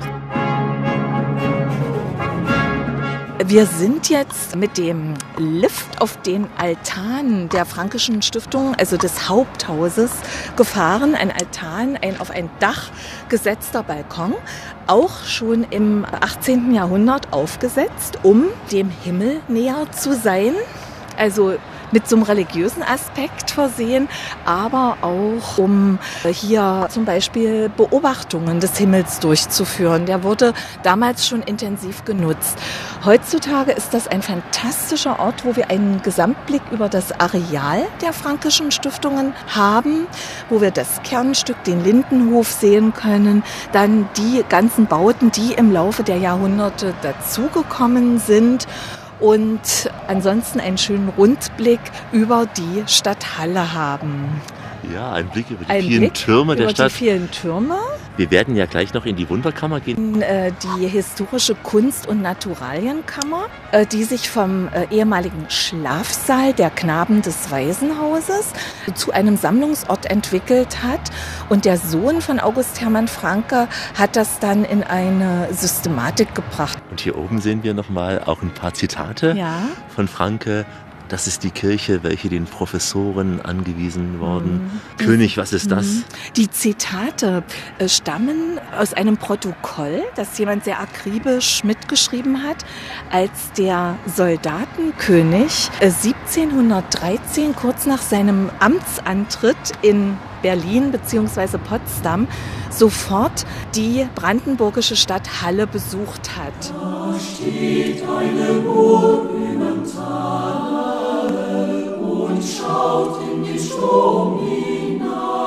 Wir sind jetzt mit dem Lift auf den Altan der Frankischen Stiftung, also des Haupthauses, gefahren. Ein Altan, ein auf ein Dach gesetzter Balkon, auch schon im achtzehnten Jahrhundert aufgesetzt, um dem Himmel näher zu sein. Also mit so einem religiösen Aspekt versehen, aber auch um hier zum Beispiel Beobachtungen des Himmels durchzuführen. Der wurde damals schon intensiv genutzt. Heutzutage ist das ein fantastischer Ort, wo wir einen Gesamtblick über das Areal der Frankischen Stiftungen haben, wo wir das Kernstück, den Lindenhof, sehen können, dann die ganzen Bauten, die im Laufe der Jahrhunderte dazugekommen sind. Und ansonsten einen schönen Rundblick über die Stadt Halle haben. Ja, ein Blick über die ein vielen Blick Türme der über Stadt. Die vielen Türme. Wir werden ja gleich noch in die Wunderkammer gehen. Die historische Kunst- und Naturalienkammer, die sich vom ehemaligen Schlafsaal der Knaben des Waisenhauses zu einem Sammlungsort entwickelt hat. Und der Sohn von August Hermann Francke hat das dann in eine Systematik gebracht. Und hier oben sehen wir nochmal auch ein paar Zitate ja. von Francke. Das ist die Kirche, welche den Professoren angewiesen worden. Mhm. König, was ist das? Die Zitate stammen aus einem Protokoll, das jemand sehr akribisch mitgeschrieben hat, als der Soldatenkönig siebzehnhundertdreizehn, kurz nach seinem Amtsantritt in Berlin bzw. Potsdam, sofort die brandenburgische Stadt Halle besucht hat. Da steht eine Burg im Tal und schaut in den Strom hinein.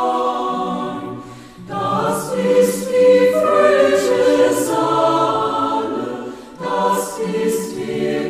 Das ist die frische Saale, das ist der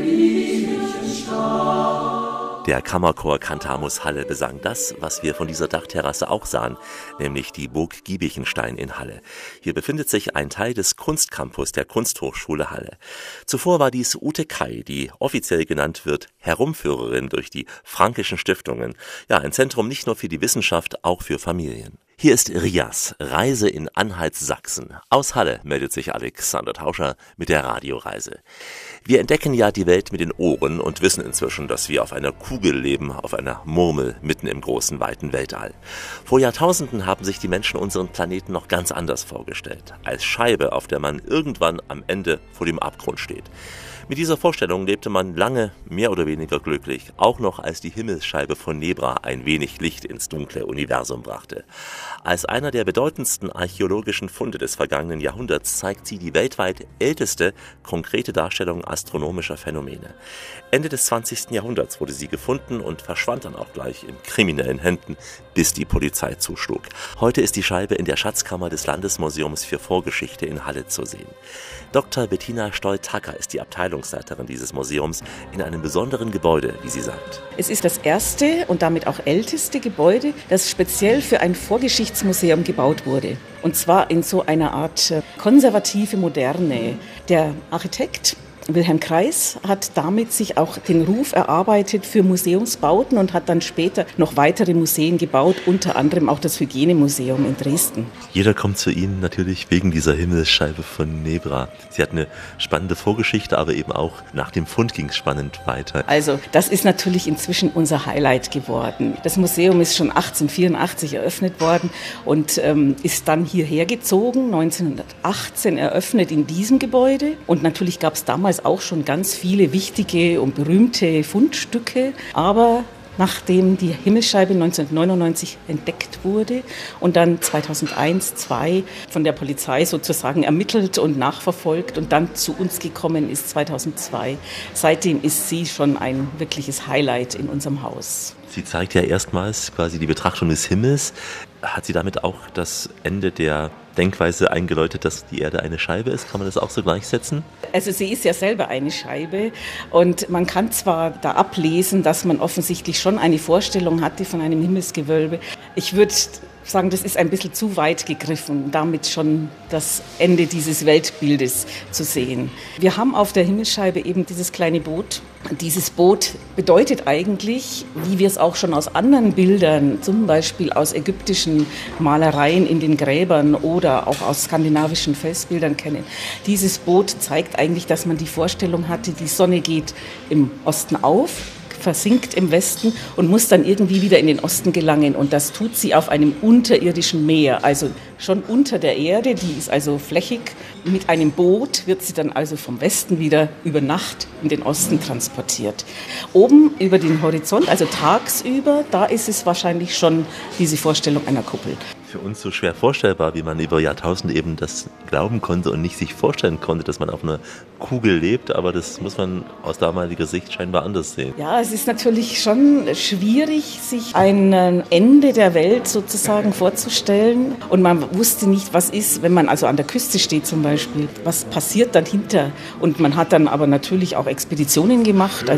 ewige Staat. Der Kammerchor Cantamus Halle besang das, was wir von dieser Dachterrasse auch sahen, nämlich die Burg Giebichenstein in Halle. Hier befindet sich ein Teil des Kunstcampus der Kunsthochschule Halle. Zuvor war dies Ute Kai, die offiziell genannt wird Herumführerin durch die Frankischen Stiftungen. Ja, ein Zentrum nicht nur für die Wissenschaft, auch für Familien. Hier ist Rias, Reise in Anhalt-Sachsen. Aus Halle meldet sich Alexander Tauscher mit der Radioreise. Wir entdecken ja die Welt mit den Ohren und wissen inzwischen, dass wir auf einer Kugel leben, auf einer Murmel mitten im großen, weiten Weltall. Vor Jahrtausenden haben sich die Menschen unseren Planeten noch ganz anders vorgestellt. Als Scheibe, auf der man irgendwann am Ende vor dem Abgrund steht. Mit dieser Vorstellung lebte man lange mehr oder weniger glücklich, auch noch als die Himmelsscheibe von Nebra ein wenig Licht ins dunkle Universum brachte. Als einer der bedeutendsten archäologischen Funde des vergangenen Jahrhunderts zeigt sie die weltweit älteste konkrete Darstellung astronomischer Phänomene. Ende des zwanzigsten Jahrhunderts wurde sie gefunden und verschwand dann auch gleich in kriminellen Händen, bis die Polizei zuschlug. Heute ist die Scheibe in der Schatzkammer des Landesmuseums für Vorgeschichte in Halle zu sehen. Doktor Bettina Stoll-Tacker ist die Abteilungsleiterin dieses Museums in einem besonderen Gebäude, wie sie sagt. Es ist das erste und damit auch älteste Gebäude, das speziell für ein Vorgeschichtsmuseum gebaut wurde. Und zwar in so einer Art konservative Moderne. Der Architekt Wilhelm Kreis hat damit sich auch den Ruf erarbeitet für Museumsbauten und hat dann später noch weitere Museen gebaut, unter anderem auch das Hygienemuseum in Dresden. Jeder kommt zu Ihnen natürlich wegen dieser Himmelsscheibe von Nebra. Sie hat eine spannende Vorgeschichte, aber eben auch nach dem Fund ging es spannend weiter. Also das ist natürlich inzwischen unser Highlight geworden. Das Museum ist schon achtzehnhundertvierundachtzig eröffnet worden und ähm, ist dann hierher gezogen, neunzehnhundertachtzehn eröffnet in diesem Gebäude. Und natürlich gab es damals auch schon ganz viele wichtige und berühmte Fundstücke, aber nachdem die Himmelsscheibe neunzehnhundertneunundneunzig entdeckt wurde und dann zweitausendeins, zweitausendzwei von der Polizei sozusagen ermittelt und nachverfolgt und dann zu uns gekommen ist zweitausendzwei, seitdem ist sie schon ein wirkliches Highlight in unserem Haus. Sie zeigt ja erstmals quasi die Betrachtung des Himmels. Hat sie damit auch das Ende der Denkweise eingeläutet, dass die Erde eine Scheibe ist? Kann man das auch so gleichsetzen? Also sie ist ja selber eine Scheibe und man kann zwar da ablesen, dass man offensichtlich schon eine Vorstellung hatte von einem Himmelsgewölbe. Ich würde sagen, das ist ein bisschen zu weit gegriffen, damit schon das Ende dieses Weltbildes zu sehen. Wir haben auf der Himmelsscheibe eben dieses kleine Boot. Dieses Boot bedeutet eigentlich, wie wir es auch schon aus anderen Bildern, zum Beispiel aus ägyptischen Malereien in den Gräbern oder auch aus skandinavischen Felsbildern kennen. Dieses Boot zeigt eigentlich, dass man die Vorstellung hatte, die Sonne geht im Osten auf, versinkt im Westen und muss dann irgendwie wieder in den Osten gelangen. Und das tut sie auf einem unterirdischen Meer, also schon unter der Erde, die ist also flächig. Mit einem Boot wird sie dann also vom Westen wieder über Nacht in den Osten transportiert. Oben über den Horizont, also tagsüber, da ist es wahrscheinlich schon diese Vorstellung einer Kuppel. Für uns so schwer vorstellbar, wie man über Jahrtausende eben das glauben konnte und nicht sich vorstellen konnte, dass man auf einer Kugel lebt, aber das muss man aus damaliger Sicht scheinbar anders sehen. Ja, es ist natürlich schon schwierig, sich ein Ende der Welt sozusagen vorzustellen und man wusste nicht, was ist, wenn man also an der Küste steht zum Beispiel, was passiert dahinter und man hat dann aber natürlich auch Expeditionen gemacht, also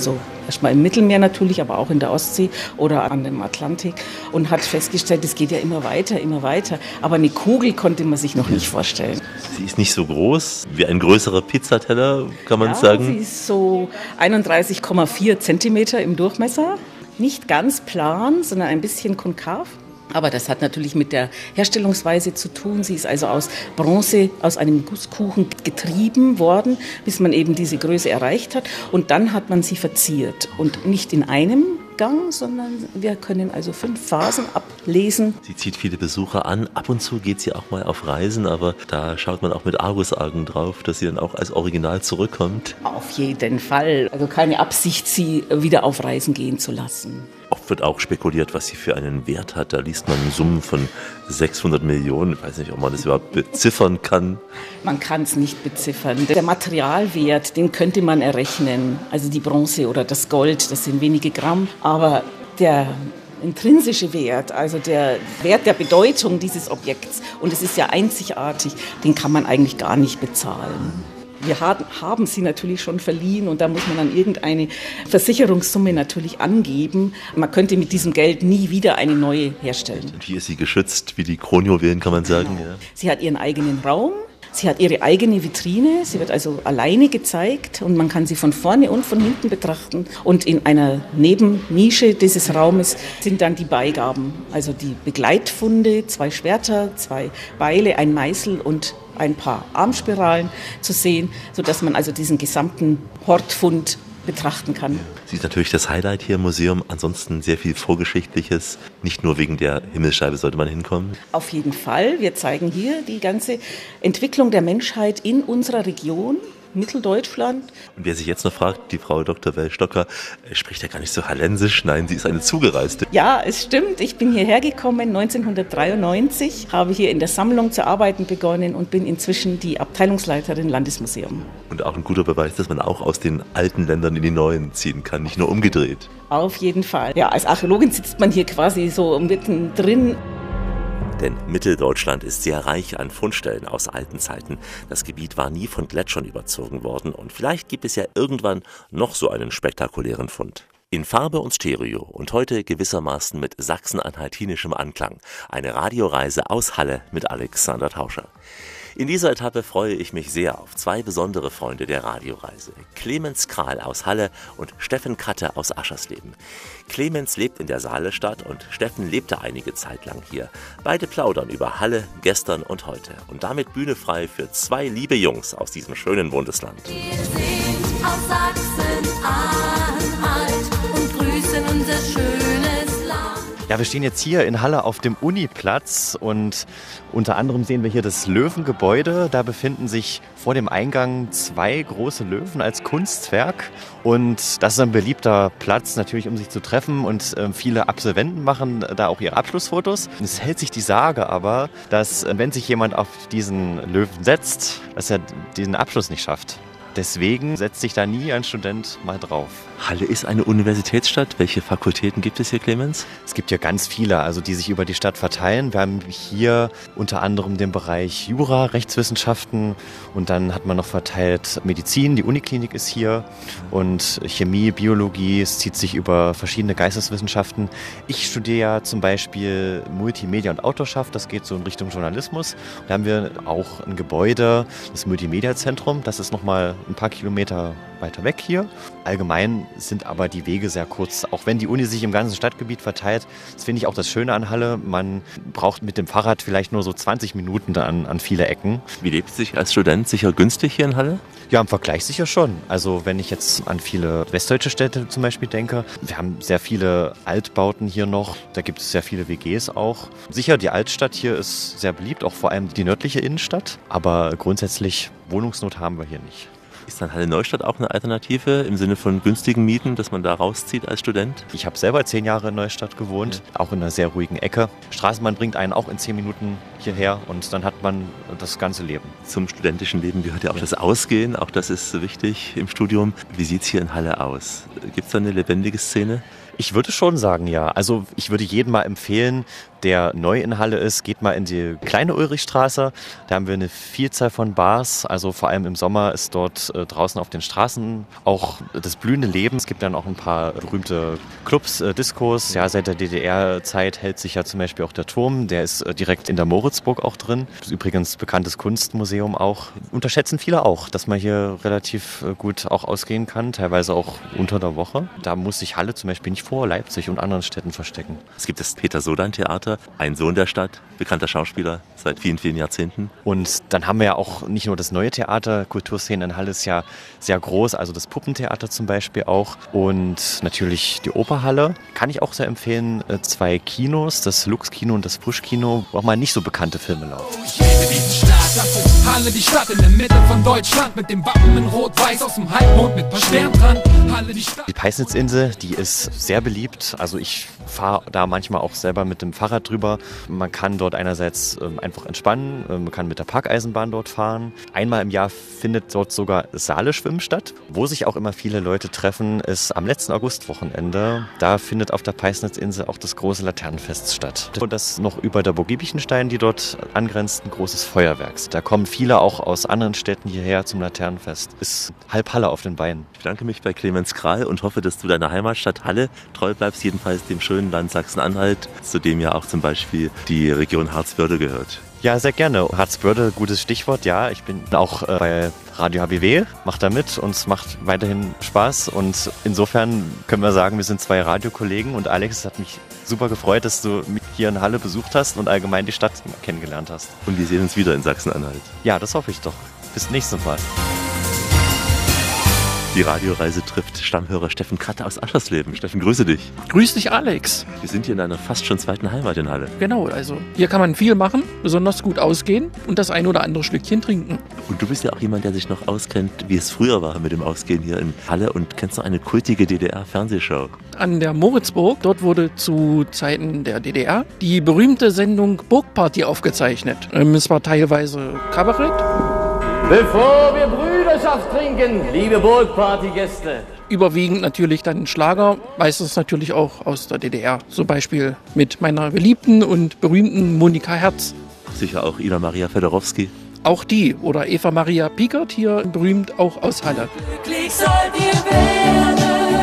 erstmal im Mittelmeer natürlich, aber auch in der Ostsee oder an dem Atlantik und hat festgestellt, es geht ja immer weiter, immer weiter. Aber eine Kugel konnte man sich noch nicht vorstellen. Sie ist nicht so groß wie ein größerer Pizzateller, kann man ja, sagen? Sie ist so einunddreißig Komma vier Zentimeter im Durchmesser. Nicht ganz plan, sondern ein bisschen konkav. Aber das hat natürlich mit der Herstellungsweise zu tun. Sie ist also aus Bronze, aus einem Gusskuchen getrieben worden, bis man eben diese Größe erreicht hat. Und dann hat man sie verziert. Und nicht in einem Gang, sondern wir können also fünf Phasen ablesen. Sie zieht viele Besucher an. Ab und zu geht sie auch mal auf Reisen, aber da schaut man auch mit Argusaugen drauf, dass sie dann auch als Original zurückkommt. Auf jeden Fall. Also keine Absicht, sie wieder auf Reisen gehen zu lassen. Oft wird auch spekuliert, was sie für einen Wert hat. Da liest man Summen von sechshundert Millionen. Ich weiß nicht, ob man das überhaupt beziffern kann. Man kann es nicht beziffern. Der Materialwert, den könnte man errechnen. Also die Bronze oder das Gold, das sind wenige Gramm. Aber der intrinsische Wert, also der Wert der Bedeutung dieses Objekts, und es ist ja einzigartig, den kann man eigentlich gar nicht bezahlen. Wir haben sie natürlich schon verliehen und da muss man dann irgendeine Versicherungssumme natürlich angeben. Man könnte mit diesem Geld nie wieder eine neue herstellen. Und hier ist sie geschützt, wie die Kronjuwelen, kann man sagen. Ja. Sie hat ihren eigenen Raum. Sie hat ihre eigene Vitrine, sie wird also alleine gezeigt und man kann sie von vorne und von hinten betrachten. Und in einer Nebennische dieses Raumes sind dann die Beigaben, also die Begleitfunde, zwei Schwerter, zwei Beile, ein Meißel und ein paar Armspiralen zu sehen, sodass man also diesen gesamten Hortfund betrachten kann. Sie ist natürlich das Highlight hier im Museum. Ansonsten sehr viel Vorgeschichtliches. Nicht nur wegen der Himmelsscheibe sollte man hinkommen. Auf jeden Fall. Wir zeigen hier die ganze Entwicklung der Menschheit in unserer Region. Mitteldeutschland. Und wer sich jetzt noch fragt, die Frau Doktor Well-Stocker spricht ja gar nicht so hallensisch. Nein, sie ist eine Zugereiste. Ja, es stimmt. Ich bin hierher gekommen neunzehnhundertdreiundneunzig, habe hier in der Sammlung zu arbeiten begonnen und bin inzwischen die Abteilungsleiterin Landesmuseum. Und auch ein guter Beweis, dass man auch aus den alten Ländern in die neuen ziehen kann, nicht nur umgedreht. Auf jeden Fall. Ja, als Archäologin sitzt man hier quasi so mittendrin. Denn Mitteldeutschland ist sehr reich an Fundstellen aus alten Zeiten. Das Gebiet war nie von Gletschern überzogen worden und vielleicht gibt es ja irgendwann noch so einen spektakulären Fund. In Farbe und Stereo und heute gewissermaßen mit sachsen-anhaltinischem Anklang. Eine Radioreise aus Halle mit Alexander Tauscher. In dieser Etappe freue ich mich sehr auf zwei besondere Freunde der Radioreise. Clemens Kral aus Halle und Steffen Katte aus Aschersleben. Clemens lebt in der Saalestadt und Steffen lebte einige Zeit lang hier. Beide plaudern über Halle, gestern und heute. Und damit Bühne frei für zwei liebe Jungs aus diesem schönen Bundesland. Wir sind aus Sachsen-Anhalt und grüßen unser schönes Land. Ja, wir stehen jetzt hier in Halle auf dem Uniplatz und unter anderem sehen wir hier das Löwengebäude. Da befinden sich vor dem Eingang zwei große Löwen als Kunstwerk und das ist ein beliebter Platz natürlich, um sich zu treffen und äh, viele Absolventen machen da auch ihre Abschlussfotos. Es hält sich die Sage aber, dass wenn sich jemand auf diesen Löwen setzt, dass er diesen Abschluss nicht schafft. Deswegen setzt sich da nie ein Student mal drauf. Halle ist eine Universitätsstadt. Welche Fakultäten gibt es hier, Clemens? Es gibt ja ganz viele, also die sich über die Stadt verteilen. Wir haben hier unter anderem den Bereich Jura, Rechtswissenschaften und dann hat man noch verteilt Medizin, die Uniklinik ist hier und Chemie, Biologie, es zieht sich über verschiedene Geisteswissenschaften. Ich studiere ja zum Beispiel Multimedia und Autorschaft, das geht so in Richtung Journalismus. Da haben wir auch ein Gebäude, das Multimedia-Zentrum, das ist nochmal ein paar Kilometer weiter weg hier. Allgemein sind aber die Wege sehr kurz, auch wenn die Uni sich im ganzen Stadtgebiet verteilt. Das finde ich auch das Schöne an Halle. Man braucht mit dem Fahrrad vielleicht nur so zwanzig Minuten an, an viele Ecken. Wie lebt es sich als Student? Sicher günstig hier in Halle? Ja, im Vergleich sicher schon. Also wenn ich jetzt an viele westdeutsche Städte zum Beispiel denke, wir haben sehr viele Altbauten hier noch. Da gibt es sehr viele W Gs auch. Sicher, die Altstadt hier ist sehr beliebt, auch vor allem die nördliche Innenstadt. Aber grundsätzlich Wohnungsnot haben wir hier nicht. Ist dann Halle-Neustadt auch eine Alternative im Sinne von günstigen Mieten, dass man da rauszieht als Student? Ich habe selber zehn Jahre in Neustadt gewohnt, ja. Auch in einer sehr ruhigen Ecke. Straßenbahn bringt einen auch in zehn Minuten hierher und dann hat man das ganze Leben. Zum studentischen Leben gehört ja auch das Ausgehen, auch das ist wichtig im Studium. Wie sieht es hier in Halle aus? Gibt es da eine lebendige Szene? Ich würde schon sagen, ja. Also ich würde jedem mal empfehlen, der neu in Halle ist, geht mal in die kleine Ulrichstraße. Da haben wir eine Vielzahl von Bars. Also vor allem im Sommer ist dort äh, draußen auf den Straßen auch das blühende Leben. Es gibt dann auch ein paar berühmte Clubs, äh, Diskos. Ja, seit der D D R-Zeit hält sich ja zum Beispiel auch der Turm. Der ist äh, direkt in der Moritzburg auch drin. Das ist übrigens ein bekanntes Kunstmuseum auch. Unterschätzen viele auch, dass man hier relativ äh, gut auch ausgehen kann. Teilweise auch unter der Woche. Da muss sich Halle zum Beispiel nicht vor Leipzig und anderen Städten verstecken. Es gibt das Peter-Sodan-Theater, ein Sohn der Stadt, bekannter Schauspieler seit vielen, vielen Jahrzehnten. Und dann haben wir ja auch nicht nur das neue Theater, Kulturszene in Halle ist ja sehr groß, also das Puppentheater zum Beispiel auch. Und natürlich die Operhalle. Kann ich auch sehr empfehlen, zwei Kinos, das Lux-Kino und das Pusch-Kino, wo auch mal nicht so bekannte Filme laufen. Ich liebe diesen Staat, das ist Halle, die Stadt in der Mitte von Deutschland, mit dem Wappen in Rot-Weiß aus dem Halbmond mit paar Sternen dran. Halle, die Stadt. Die Peisnitzinsel, die ist sehr beliebt. Also ich fahre da manchmal auch selber mit dem Fahrrad drüber. Man kann dort einerseits ähm, einfach entspannen, ähm, man kann mit der Parkeisenbahn dort fahren. Einmal im Jahr findet dort sogar Saale-Schwimmen statt. Wo sich auch immer viele Leute treffen, ist am letzten Augustwochenende. Da findet auf der Peisnitzinsel auch das große Laternenfest statt. Und das noch über der Burg Giebichenstein, die dort angrenzt, ein großes Feuerwerk. Da kommen viele auch aus anderen Städten hierher zum Laternenfest. Ist halb Halle auf den Beinen. Ich bedanke mich bei Clemens Kral und hoffe, dass du deiner Heimatstadt Halle treu bleibst, jedenfalls dem schönen Land Sachsen-Anhalt, zu dem ja auch zum Beispiel die Region Harzbörde gehört. Ja, sehr gerne. Harzbörde, gutes Stichwort. Ja, ich bin auch äh, bei Radio H B W, mache da mit und es macht weiterhin Spaß. Und insofern können wir sagen, wir sind zwei Radiokollegen und Alex, es hat mich super gefreut, dass du mich hier in Halle besucht hast und allgemein die Stadt kennengelernt hast. Und wir sehen uns wieder in Sachsen-Anhalt. Ja, das hoffe ich doch. Bis nächstes Mal. Die Radioreise trifft Stammhörer Steffen Kratte aus Aschersleben. Steffen, grüße dich. Grüß dich, Alex. Wir sind hier in einer fast schon zweiten Heimat in Halle. Genau, also hier kann man viel machen, besonders gut ausgehen und das ein oder andere Stückchen trinken. Und du bist ja auch jemand, der sich noch auskennt, wie es früher war mit dem Ausgehen hier in Halle und kennst noch eine kultige D D R-Fernsehshow. An der Moritzburg, dort wurde zu Zeiten der D D R die berühmte Sendung Burgparty aufgezeichnet. Es war teilweise Kabarett. Bevor wir Brüderschaft trinken, liebe Burgpartygäste. Überwiegend natürlich dann Schlager, meistens natürlich auch aus der D D R. Zum Beispiel mit meiner beliebten und berühmten Monika Herz. Sicher auch Ina Maria Fedorowski. Auch die oder Eva Maria Pickert, hier berühmt auch aus Halle. Glücklich sollt ihr werden.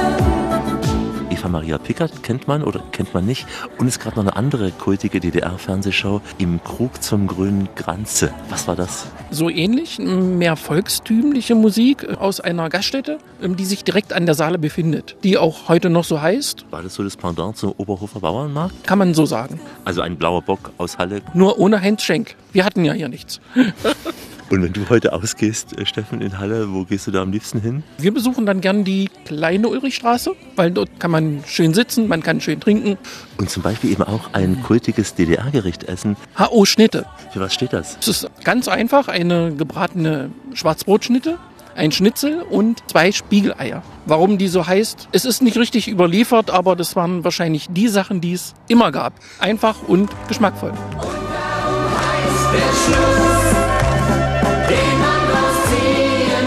Eva Maria Pickert kennt man oder kennt man nicht. Und es ist gerade noch eine andere kultige D D R-Fernsehshow, Im Krug zum grünen Kranze. Was war das? So ähnlich, mehr volkstümliche Musik aus einer Gaststätte, die sich direkt an der Saale befindet, die auch heute noch so heißt. War das so das Pendant zum Oberhofer Bauernmarkt? Kann man so sagen. Also ein blauer Bock aus Halle. Nur ohne Heinz Schenk. Wir hatten ja hier nichts. Und wenn du heute ausgehst, Steffen, in Halle, wo gehst du da am liebsten hin? Wir besuchen dann gern die kleine Ulrichstraße, weil dort kann man schön sitzen, man kann schön trinken. Und zum Beispiel eben auch ein kultiges D D R-Gericht essen. H O-Schnitte. Für was steht das? Es ist ganz einfach, eine gebratene Schwarzbrotschnitte, ein Schnitzel und zwei Spiegeleier. Warum die so heißt, es ist nicht richtig überliefert, aber das waren wahrscheinlich die Sachen, die es immer gab. Einfach und geschmackvoll. Und darum heißt der Schluss, den man losziehen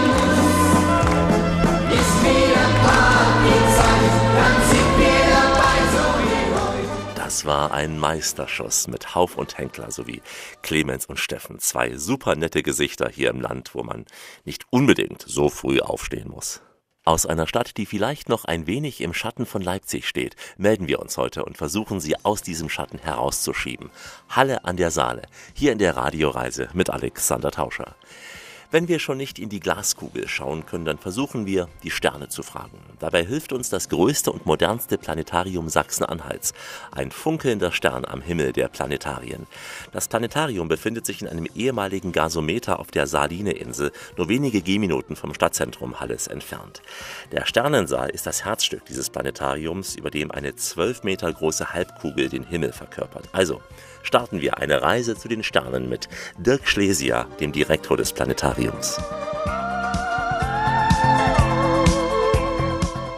muss, ist wieder Partyzeit, dann sind wir dabei, so wie heute. Das war ein Meisterschuss mit Hauf und Henkler sowie Clemens und Steffen. Zwei super nette Gesichter hier im Land, wo man nicht unbedingt so früh aufstehen muss. Aus einer Stadt, die vielleicht noch ein wenig im Schatten von Leipzig steht, melden wir uns heute und versuchen sie aus diesem Schatten herauszuschieben. Halle an der Saale, hier in der Radioreise mit Alexander Tauscher. Wenn wir schon nicht in die Glaskugel schauen können, dann versuchen wir, die Sterne zu fragen. Dabei hilft uns das größte und modernste Planetarium Sachsen-Anhalts. Ein funkelnder Stern am Himmel der Planetarien. Das Planetarium befindet sich in einem ehemaligen Gasometer auf der Saline-Insel, nur wenige Gehminuten vom Stadtzentrum Halles entfernt. Der Sternensaal ist das Herzstück dieses Planetariums, über dem eine zwölf Meter große Halbkugel den Himmel verkörpert. Also starten wir eine Reise zu den Sternen mit Dirk Schlesier, dem Direktor des Planetariums.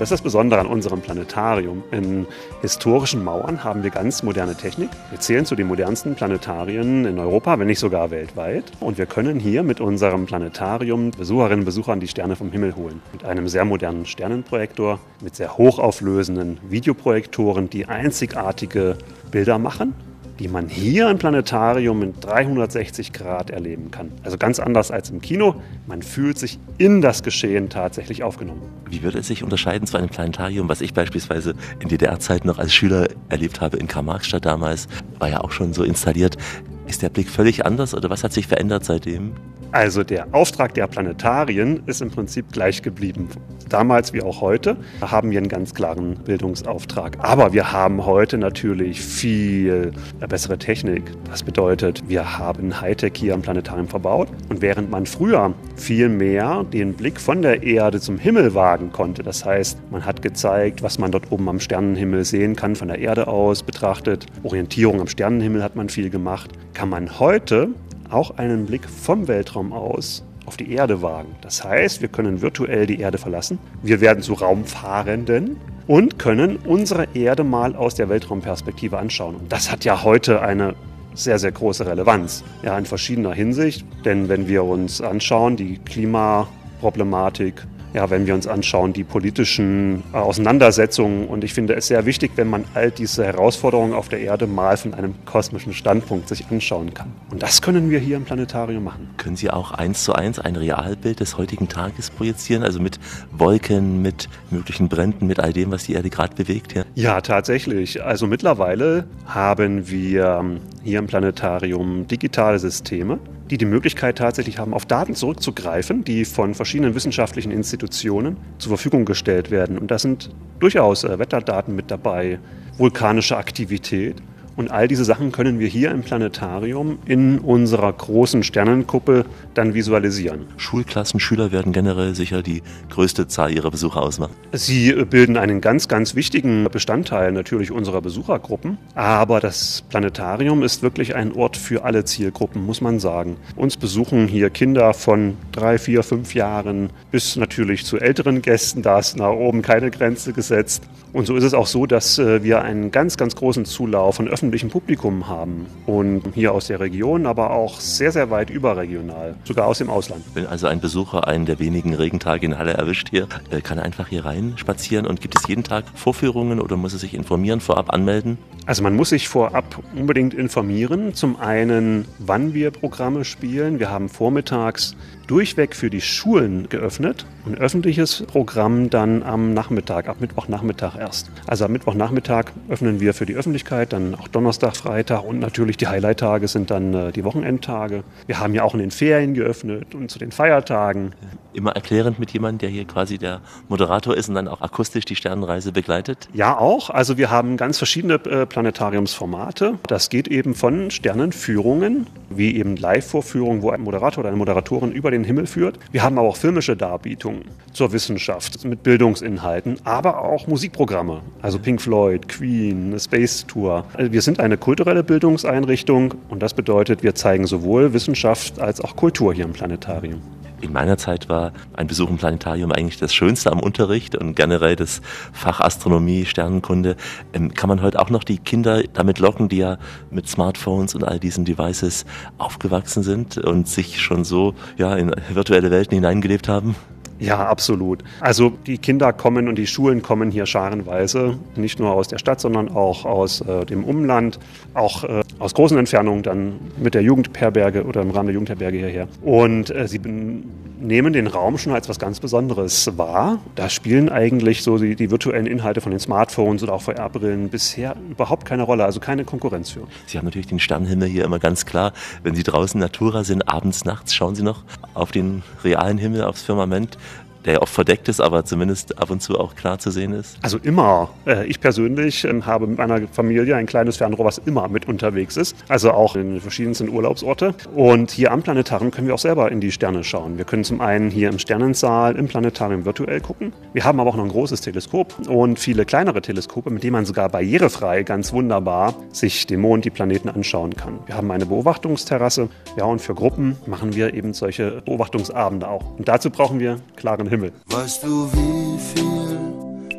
Das ist das Besondere an unserem Planetarium. In historischen Mauern haben wir ganz moderne Technik. Wir zählen zu den modernsten Planetarien in Europa, wenn nicht sogar weltweit. Und wir können hier mit unserem Planetarium Besucherinnen und Besuchern die Sterne vom Himmel holen. Mit einem sehr modernen Sternenprojektor, mit sehr hochauflösenden Videoprojektoren, die einzigartige Bilder machen, die man hier im Planetarium in dreihundertsechzig Grad erleben kann. Also ganz anders als im Kino. Man fühlt sich in das Geschehen tatsächlich aufgenommen. Wie würde es sich unterscheiden zu einem Planetarium, was ich beispielsweise in D D R-Zeiten noch als Schüler erlebt habe, in Karl-Marx-Stadt damals, war ja auch schon so installiert. Ist der Blick völlig anders oder was hat sich verändert seitdem? Also der Auftrag der Planetarien ist im Prinzip gleich geblieben. Damals wie auch heute haben wir einen ganz klaren Bildungsauftrag. Aber wir haben heute natürlich viel bessere Technik. Das bedeutet, wir haben Hightech hier am Planetarium verbaut. Und während man früher viel mehr den Blick von der Erde zum Himmel wagen konnte, das heißt, man hat gezeigt, was man dort oben am Sternenhimmel sehen kann, von der Erde aus betrachtet. Orientierung am Sternenhimmel hat man viel gemacht. Kann man heute auch einen Blick vom Weltraum aus auf die Erde wagen. Das heißt, wir können virtuell die Erde verlassen. Wir werden zu Raumfahrenden und können unsere Erde mal aus der Weltraumperspektive anschauen. Und das hat ja heute eine sehr, sehr große Relevanz. Ja, in verschiedener Hinsicht. Denn wenn wir uns anschauen, die Klimaproblematik, ja, wenn wir uns anschauen, die politischen Auseinandersetzungen. Und ich finde es sehr wichtig, wenn man all diese Herausforderungen auf der Erde mal von einem kosmischen Standpunkt sich anschauen kann. Und das können wir hier im Planetarium machen. Können Sie auch eins zu eins ein Realbild des heutigen Tages projizieren? Also mit Wolken, mit möglichen Bränden, mit all dem, was die Erde gerade bewegt? Ja? Ja, tatsächlich. Also mittlerweile haben wir hier im Planetarium digitale Systeme, die die Möglichkeit tatsächlich haben, auf Daten zurückzugreifen, die von verschiedenen wissenschaftlichen Institutionen zur Verfügung gestellt werden. Und da sind durchaus äh, Wetterdaten mit dabei, vulkanische Aktivität. Und all diese Sachen können wir hier im Planetarium in unserer großen Sternenkuppel dann visualisieren. Schulklassen, Schüler werden generell sicher die größte Zahl ihrer Besucher ausmachen. Sie bilden einen ganz, ganz wichtigen Bestandteil natürlich unserer Besuchergruppen. Aber das Planetarium ist wirklich ein Ort für alle Zielgruppen, muss man sagen. Uns besuchen hier Kinder von drei, vier, fünf Jahren bis natürlich zu älteren Gästen. Da ist nach oben keine Grenze gesetzt. Und so ist es auch so, dass wir einen ganz, ganz großen Zulauf von öffentlichem Publikum haben. Und hier aus der Region, aber auch sehr, sehr weit überregional, sogar aus dem Ausland. Wenn also ein Besucher einen der wenigen Regentage in Halle erwischt hier, kann er einfach hier rein spazieren und gibt es jeden Tag Vorführungen oder muss er sich informieren, vorab anmelden? Also man muss sich vorab unbedingt informieren. Zum einen, wann wir Programme spielen. Wir haben vormittags durchweg für die Schulen geöffnet. Ein öffentliches Programm dann am Nachmittag, ab Mittwochnachmittag erst. Also am Mittwochnachmittag öffnen wir für die Öffentlichkeit, dann auch Donnerstag, Freitag und natürlich die Highlight-Tage sind dann äh, die Wochenendtage. Wir haben ja auch in den Ferien geöffnet und zu den Feiertagen. Immer erklärend mit jemandem, der hier quasi der Moderator ist und dann auch akustisch die Sternenreise begleitet? Ja, auch. Also wir haben ganz verschiedene äh, Planetariumsformate. Das geht eben von Sternenführungen, wie eben Live-Vorführungen, wo ein Moderator oder eine Moderatorin über den Himmel führt. Wir haben aber auch filmische Darbietungen zur Wissenschaft mit Bildungsinhalten, aber auch Musikprogramme. Also Pink Floyd, Queen, eine Space Tour. Also wir sind eine kulturelle Bildungseinrichtung und das bedeutet, wir zeigen sowohl Wissenschaft als auch Kultur hier im Planetarium. In meiner Zeit war ein Besuch im Planetarium eigentlich das Schönste am Unterricht und generell das Fach Astronomie, Sternenkunde. Ähm, kann man heute auch noch die Kinder damit locken, die ja mit Smartphones und all diesen Devices aufgewachsen sind und sich schon so ja, in virtuelle Welten hineingelebt haben? Ja, absolut. Also die Kinder kommen und die Schulen kommen hier scharenweise, nicht nur aus der Stadt, sondern auch aus äh, dem Umland, auch äh, aus großen Entfernungen dann mit der Jugendherberge oder im Rahmen der Jugendherberge hierher. Und äh, sie nehmen den Raum schon als was ganz Besonderes wahr. Da spielen eigentlich so die, die virtuellen Inhalte von den Smartphones oder auch V R-Brillen bisher überhaupt keine Rolle, also keine Konkurrenz für. Sie haben natürlich den Sternenhimmel hier immer ganz klar. Wenn Sie draußen Natura sind, abends, nachts, schauen Sie noch auf den realen Himmel, aufs Firmament, der ja oft verdeckt ist, aber zumindest ab und zu auch klar zu sehen ist? Also immer. Ich persönlich habe mit meiner Familie ein kleines Fernrohr, was immer mit unterwegs ist. Also auch in verschiedensten Urlaubsorte. Und hier am Planetarium können wir auch selber in die Sterne schauen. Wir können zum einen hier im Sternensaal im Planetarium virtuell gucken. Wir haben aber auch noch ein großes Teleskop und viele kleinere Teleskope, mit denen man sogar barrierefrei ganz wunderbar sich den Mond, die Planeten anschauen kann. Wir haben eine Beobachtungsterrasse. Ja, und für Gruppen machen wir eben solche Beobachtungsabende auch. Und dazu brauchen wir klaren Himmel. Weißt du, wie viel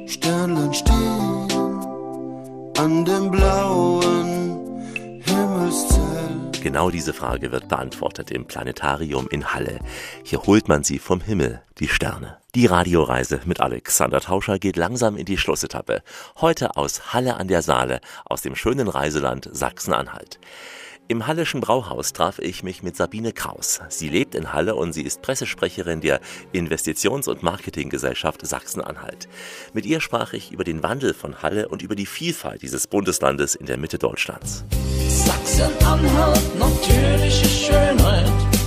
Sternlein stehen an dem blauen Himmelszelt. Genau diese Frage wird beantwortet im Planetarium in Halle. Hier holt man sie vom Himmel, die Sterne. Die Radioreise mit Alexander Tauscher geht langsam in die Schlussetappe. Heute aus Halle an der Saale, aus dem schönen Reiseland Sachsen-Anhalt. Im Halleschen Brauhaus traf ich mich mit Sabine Kraus. Sie lebt in Halle und sie ist Pressesprecherin der Investitions- und Marketinggesellschaft Sachsen-Anhalt. Mit ihr sprach ich über den Wandel von Halle und über die Vielfalt dieses Bundeslandes in der Mitte Deutschlands. Sachsen-Anhalt, natürliche Schönheit,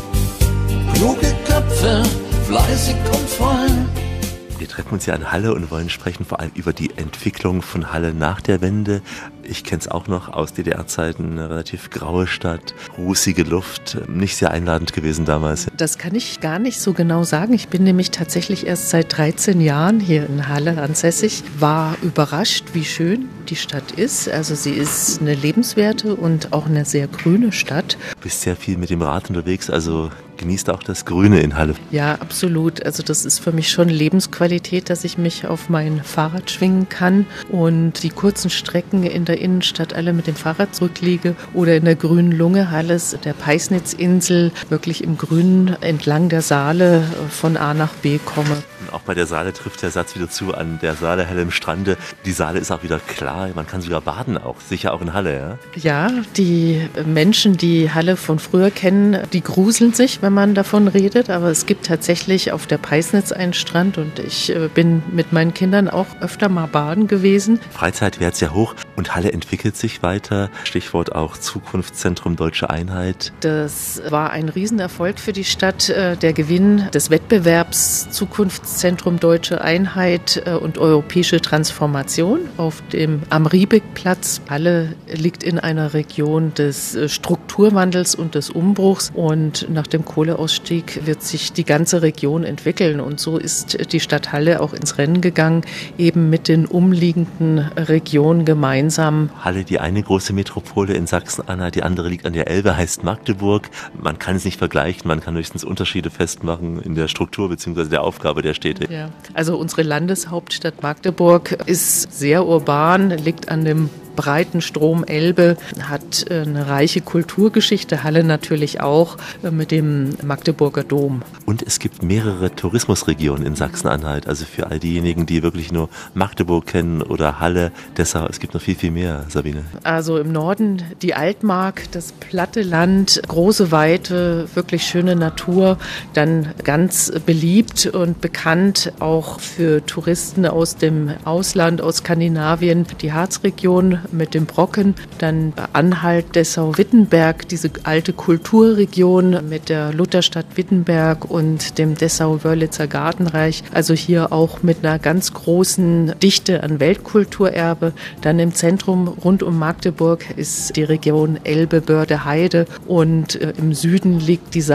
kluge Köpfe, fleißig und voll. Wir treffen uns ja in Halle und wollen sprechen vor allem über die Entwicklung von Halle nach der Wende. Ich kenne es auch noch aus D D R-Zeiten, eine relativ graue Stadt, rußige Luft, nicht sehr einladend gewesen damals. Das kann ich gar nicht so genau sagen. Ich bin nämlich tatsächlich erst seit dreizehn Jahren hier in Halle ansässig, war überrascht, wie schön die Stadt ist. Also sie ist eine lebenswerte und auch eine sehr grüne Stadt. Du bist sehr viel mit dem Rad unterwegs, also genießt auch das Grüne in Halle. Ja, absolut. Also das ist für mich schon Lebensqualität, dass ich mich auf mein Fahrrad schwingen kann und die kurzen Strecken in der Innenstadt alle mit dem Fahrrad zurücklege oder in der grünen Lunge Halles, der Peisnitzinsel, wirklich im Grünen entlang der Saale von A nach B komme. Auch bei der Saale trifft der Satz wieder zu, an der Saale hell im Strande. Die Saale ist auch wieder klar, man kann sogar baden auch, sicher auch in Halle, ja? Ja, die Menschen, die Halle von früher kennen, die gruseln sich, wenn man davon redet, aber es gibt tatsächlich auf der Peisnitz einen Strand und ich bin mit meinen Kindern auch öfter mal baden gewesen. Freizeitwert sehr hoch und Halle entwickelt sich weiter. Stichwort auch Zukunftszentrum Deutsche Einheit. Das war ein Riesenerfolg für die Stadt, der Gewinn des Wettbewerbs Zukunftszentrum Deutsche Einheit und europäische Transformation auf dem am Riebeckplatz. Halle liegt in einer Region des Strukturwandels und des Umbruchs und nach dem Kohleausstieg wird sich die ganze Region entwickeln und so ist die Stadt Halle auch ins Rennen gegangen, eben mit den umliegenden Regionen gemeinsam. Halle, die eine große Metropole in Sachsen-Anhalt, die andere liegt an der Elbe, heißt Magdeburg. Man kann es nicht vergleichen, man kann höchstens Unterschiede festmachen in der Struktur bzw. der Aufgabe der Städte. Ja. Also unsere Landeshauptstadt Magdeburg ist sehr urban, liegt an dem breiten Strom Elbe, hat eine reiche Kulturgeschichte, Halle natürlich auch, mit dem Magdeburger Dom. Und es gibt mehrere Tourismusregionen in Sachsen-Anhalt, also für all diejenigen, die wirklich nur Magdeburg kennen oder Halle, Dessau, es gibt noch viel, viel mehr, Sabine. Also im Norden die Altmark, das platte Land, große Weite, wirklich schöne Natur, dann ganz beliebt und bekannt auch für Touristen aus dem Ausland, aus Skandinavien, die Harzregion mit dem Brocken, dann Anhalt, Dessau, Wittenberg, diese alte Kulturregion mit der Lutherstadt Wittenberg und dem Dessau-Wörlitzer Gartenreich, also hier auch mit einer ganz großen Dichte an Weltkulturerbe. Dann im Zentrum rund um Magdeburg ist die Region Elbe-Börde-Heide und äh, im Süden liegt die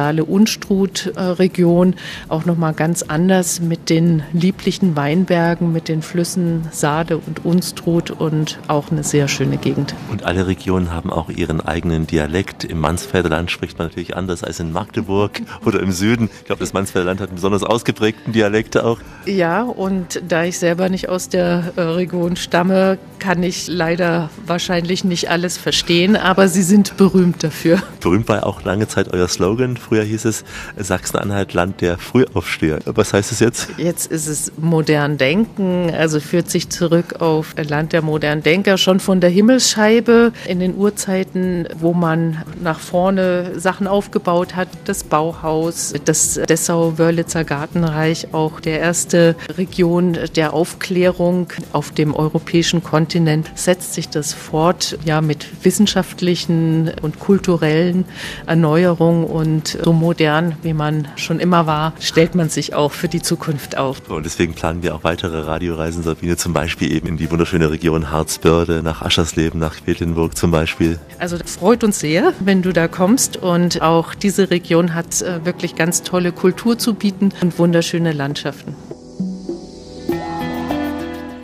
Saale-Unstrut-Region, auch nochmal ganz anders mit den lieblichen Weinbergen, mit den Flüssen Saale und Unstrut und auch eine sehr schöne Gegend. Und alle Regionen haben auch ihren eigenen Dialekt. Im Mansfelderland spricht man natürlich anders als in Magdeburg oder im Süden. Ich glaube, das Mansfelderland hat einen besonders ausgeprägten Dialekt auch. Ja, und da ich selber nicht aus der äh, Region stamme, kann ich leider wahrscheinlich nicht alles verstehen, aber sie sind berühmt dafür. Berühmt war auch lange Zeit euer Slogan. Früher hieß es Sachsen-Anhalt, Land der Frühaufsteher. Was heißt es jetzt? Jetzt ist es modern denken, also führt sich zurück auf Land der modernen Denker, schon von der Himmelsscheibe in den Urzeiten, wo man nach vorne Sachen aufgebaut hat, das Bauhaus, das Dessau-Wörlitzer Gartenreich, auch der erste Region der Aufklärung auf dem europäischen Kontinent, setzt sich das fort, ja, mit wissenschaftlichen und kulturellen Erneuerungen und so modern, wie man schon immer war, stellt man sich auch für die Zukunft auf. Und deswegen planen wir auch weitere Radioreisen, Sabine, zum Beispiel eben in die wunderschöne Region Harzbörde, nach Aschersleben, nach Quedlinburg zum Beispiel. Also das freut uns sehr, wenn du da kommst und auch diese Region hat äh, wirklich ganz tolle Kultur zu bieten und wunderschöne Landschaften.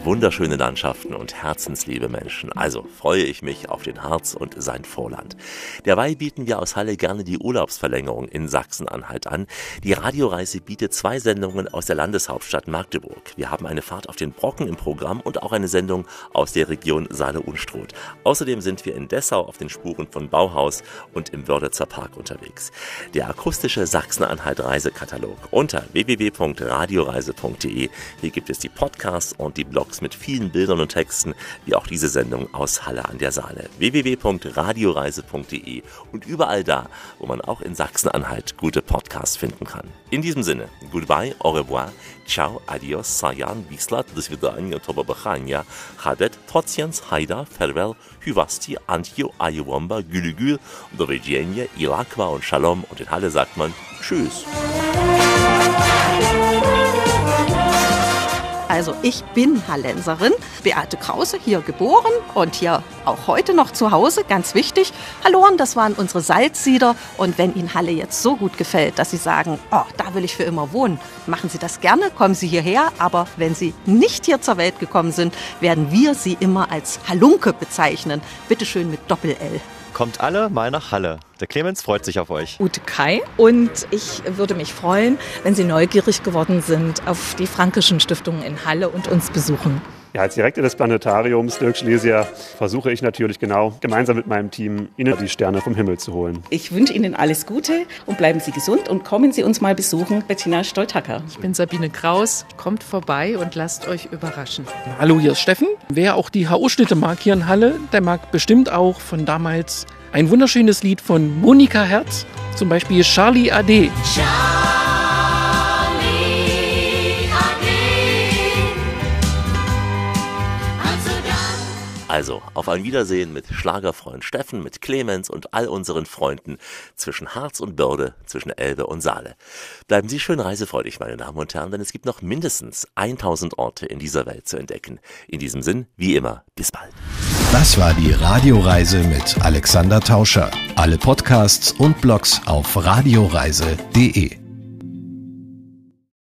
wunderschöne Landschaften und herzensliebe Menschen. Also freue ich mich auf den Harz und sein Vorland. Derweil bieten wir aus Halle gerne die Urlaubsverlängerung in Sachsen-Anhalt an. Die Radioreise bietet zwei Sendungen aus der Landeshauptstadt Magdeburg. Wir haben eine Fahrt auf den Brocken im Programm und auch eine Sendung aus der Region Saale-Unstrut. Außerdem sind wir in Dessau auf den Spuren von Bauhaus und im Wörlitzer Park unterwegs. Der akustische Sachsen-Anhalt-Reisekatalog unter w w w punkt radioreise punkt de. Hier gibt es die Podcasts und die Blogs mit vielen Bildern und Texten, wie auch diese Sendung aus Halle an der Saale. w w w punkt radioreise punkt de und überall da, wo man auch in Sachsen-Anhalt gute Podcasts finden kann. In diesem Sinne, goodbye, au revoir, ciao, adios, sayan, vislat, до свидания, toba bachania, hadet, tocians, haida, farewell, hyvasti, antio, ayuwamba, gülügül, do widzenia, ilakwa und shalom und in Halle sagt man Tschüss. Also ich bin Hallenserin, Beate Krause, hier geboren und hier auch heute noch zu Hause, ganz wichtig. Halloren, das waren unsere Salzsieder und wenn Ihnen Halle jetzt so gut gefällt, dass Sie sagen, oh, da will ich für immer wohnen, machen Sie das gerne, kommen Sie hierher, aber wenn Sie nicht hier zur Welt gekommen sind, werden wir Sie immer als Halunke bezeichnen. Bitte schön mit Doppel-L. Kommt alle mal nach Halle. Der Clemens freut sich auf euch. Ute Kai. Und ich würde mich freuen, wenn Sie neugierig geworden sind auf die Frankischen Stiftungen in Halle und uns besuchen. Ja, als Direktor des Planetariums, Dirk Schlesier, versuche ich natürlich genau, gemeinsam mit meinem Team, Ihnen die Sterne vom Himmel zu holen. Ich wünsche Ihnen alles Gute und bleiben Sie gesund und kommen Sie uns mal besuchen. Bettina Stoltacker. Ich bin Sabine Kraus. Kommt vorbei und lasst euch überraschen. Hallo, hier ist Steffen. Wer auch die H O-Schnitte mag hier in Halle, der mag bestimmt auch von damals ein wunderschönes Lied von Monika Herz, zum Beispiel Charlie Ade. Also, auf ein Wiedersehen mit Schlagerfreund Steffen, mit Clemens und all unseren Freunden zwischen Harz und Börde, zwischen Elbe und Saale. Bleiben Sie schön reisefreudig, meine Damen und Herren, denn es gibt noch mindestens tausend Orte in dieser Welt zu entdecken. In diesem Sinn, wie immer, bis bald. Das war die Radioreise mit Alexander Tauscher. Alle Podcasts und Blogs auf radioreise punkt de.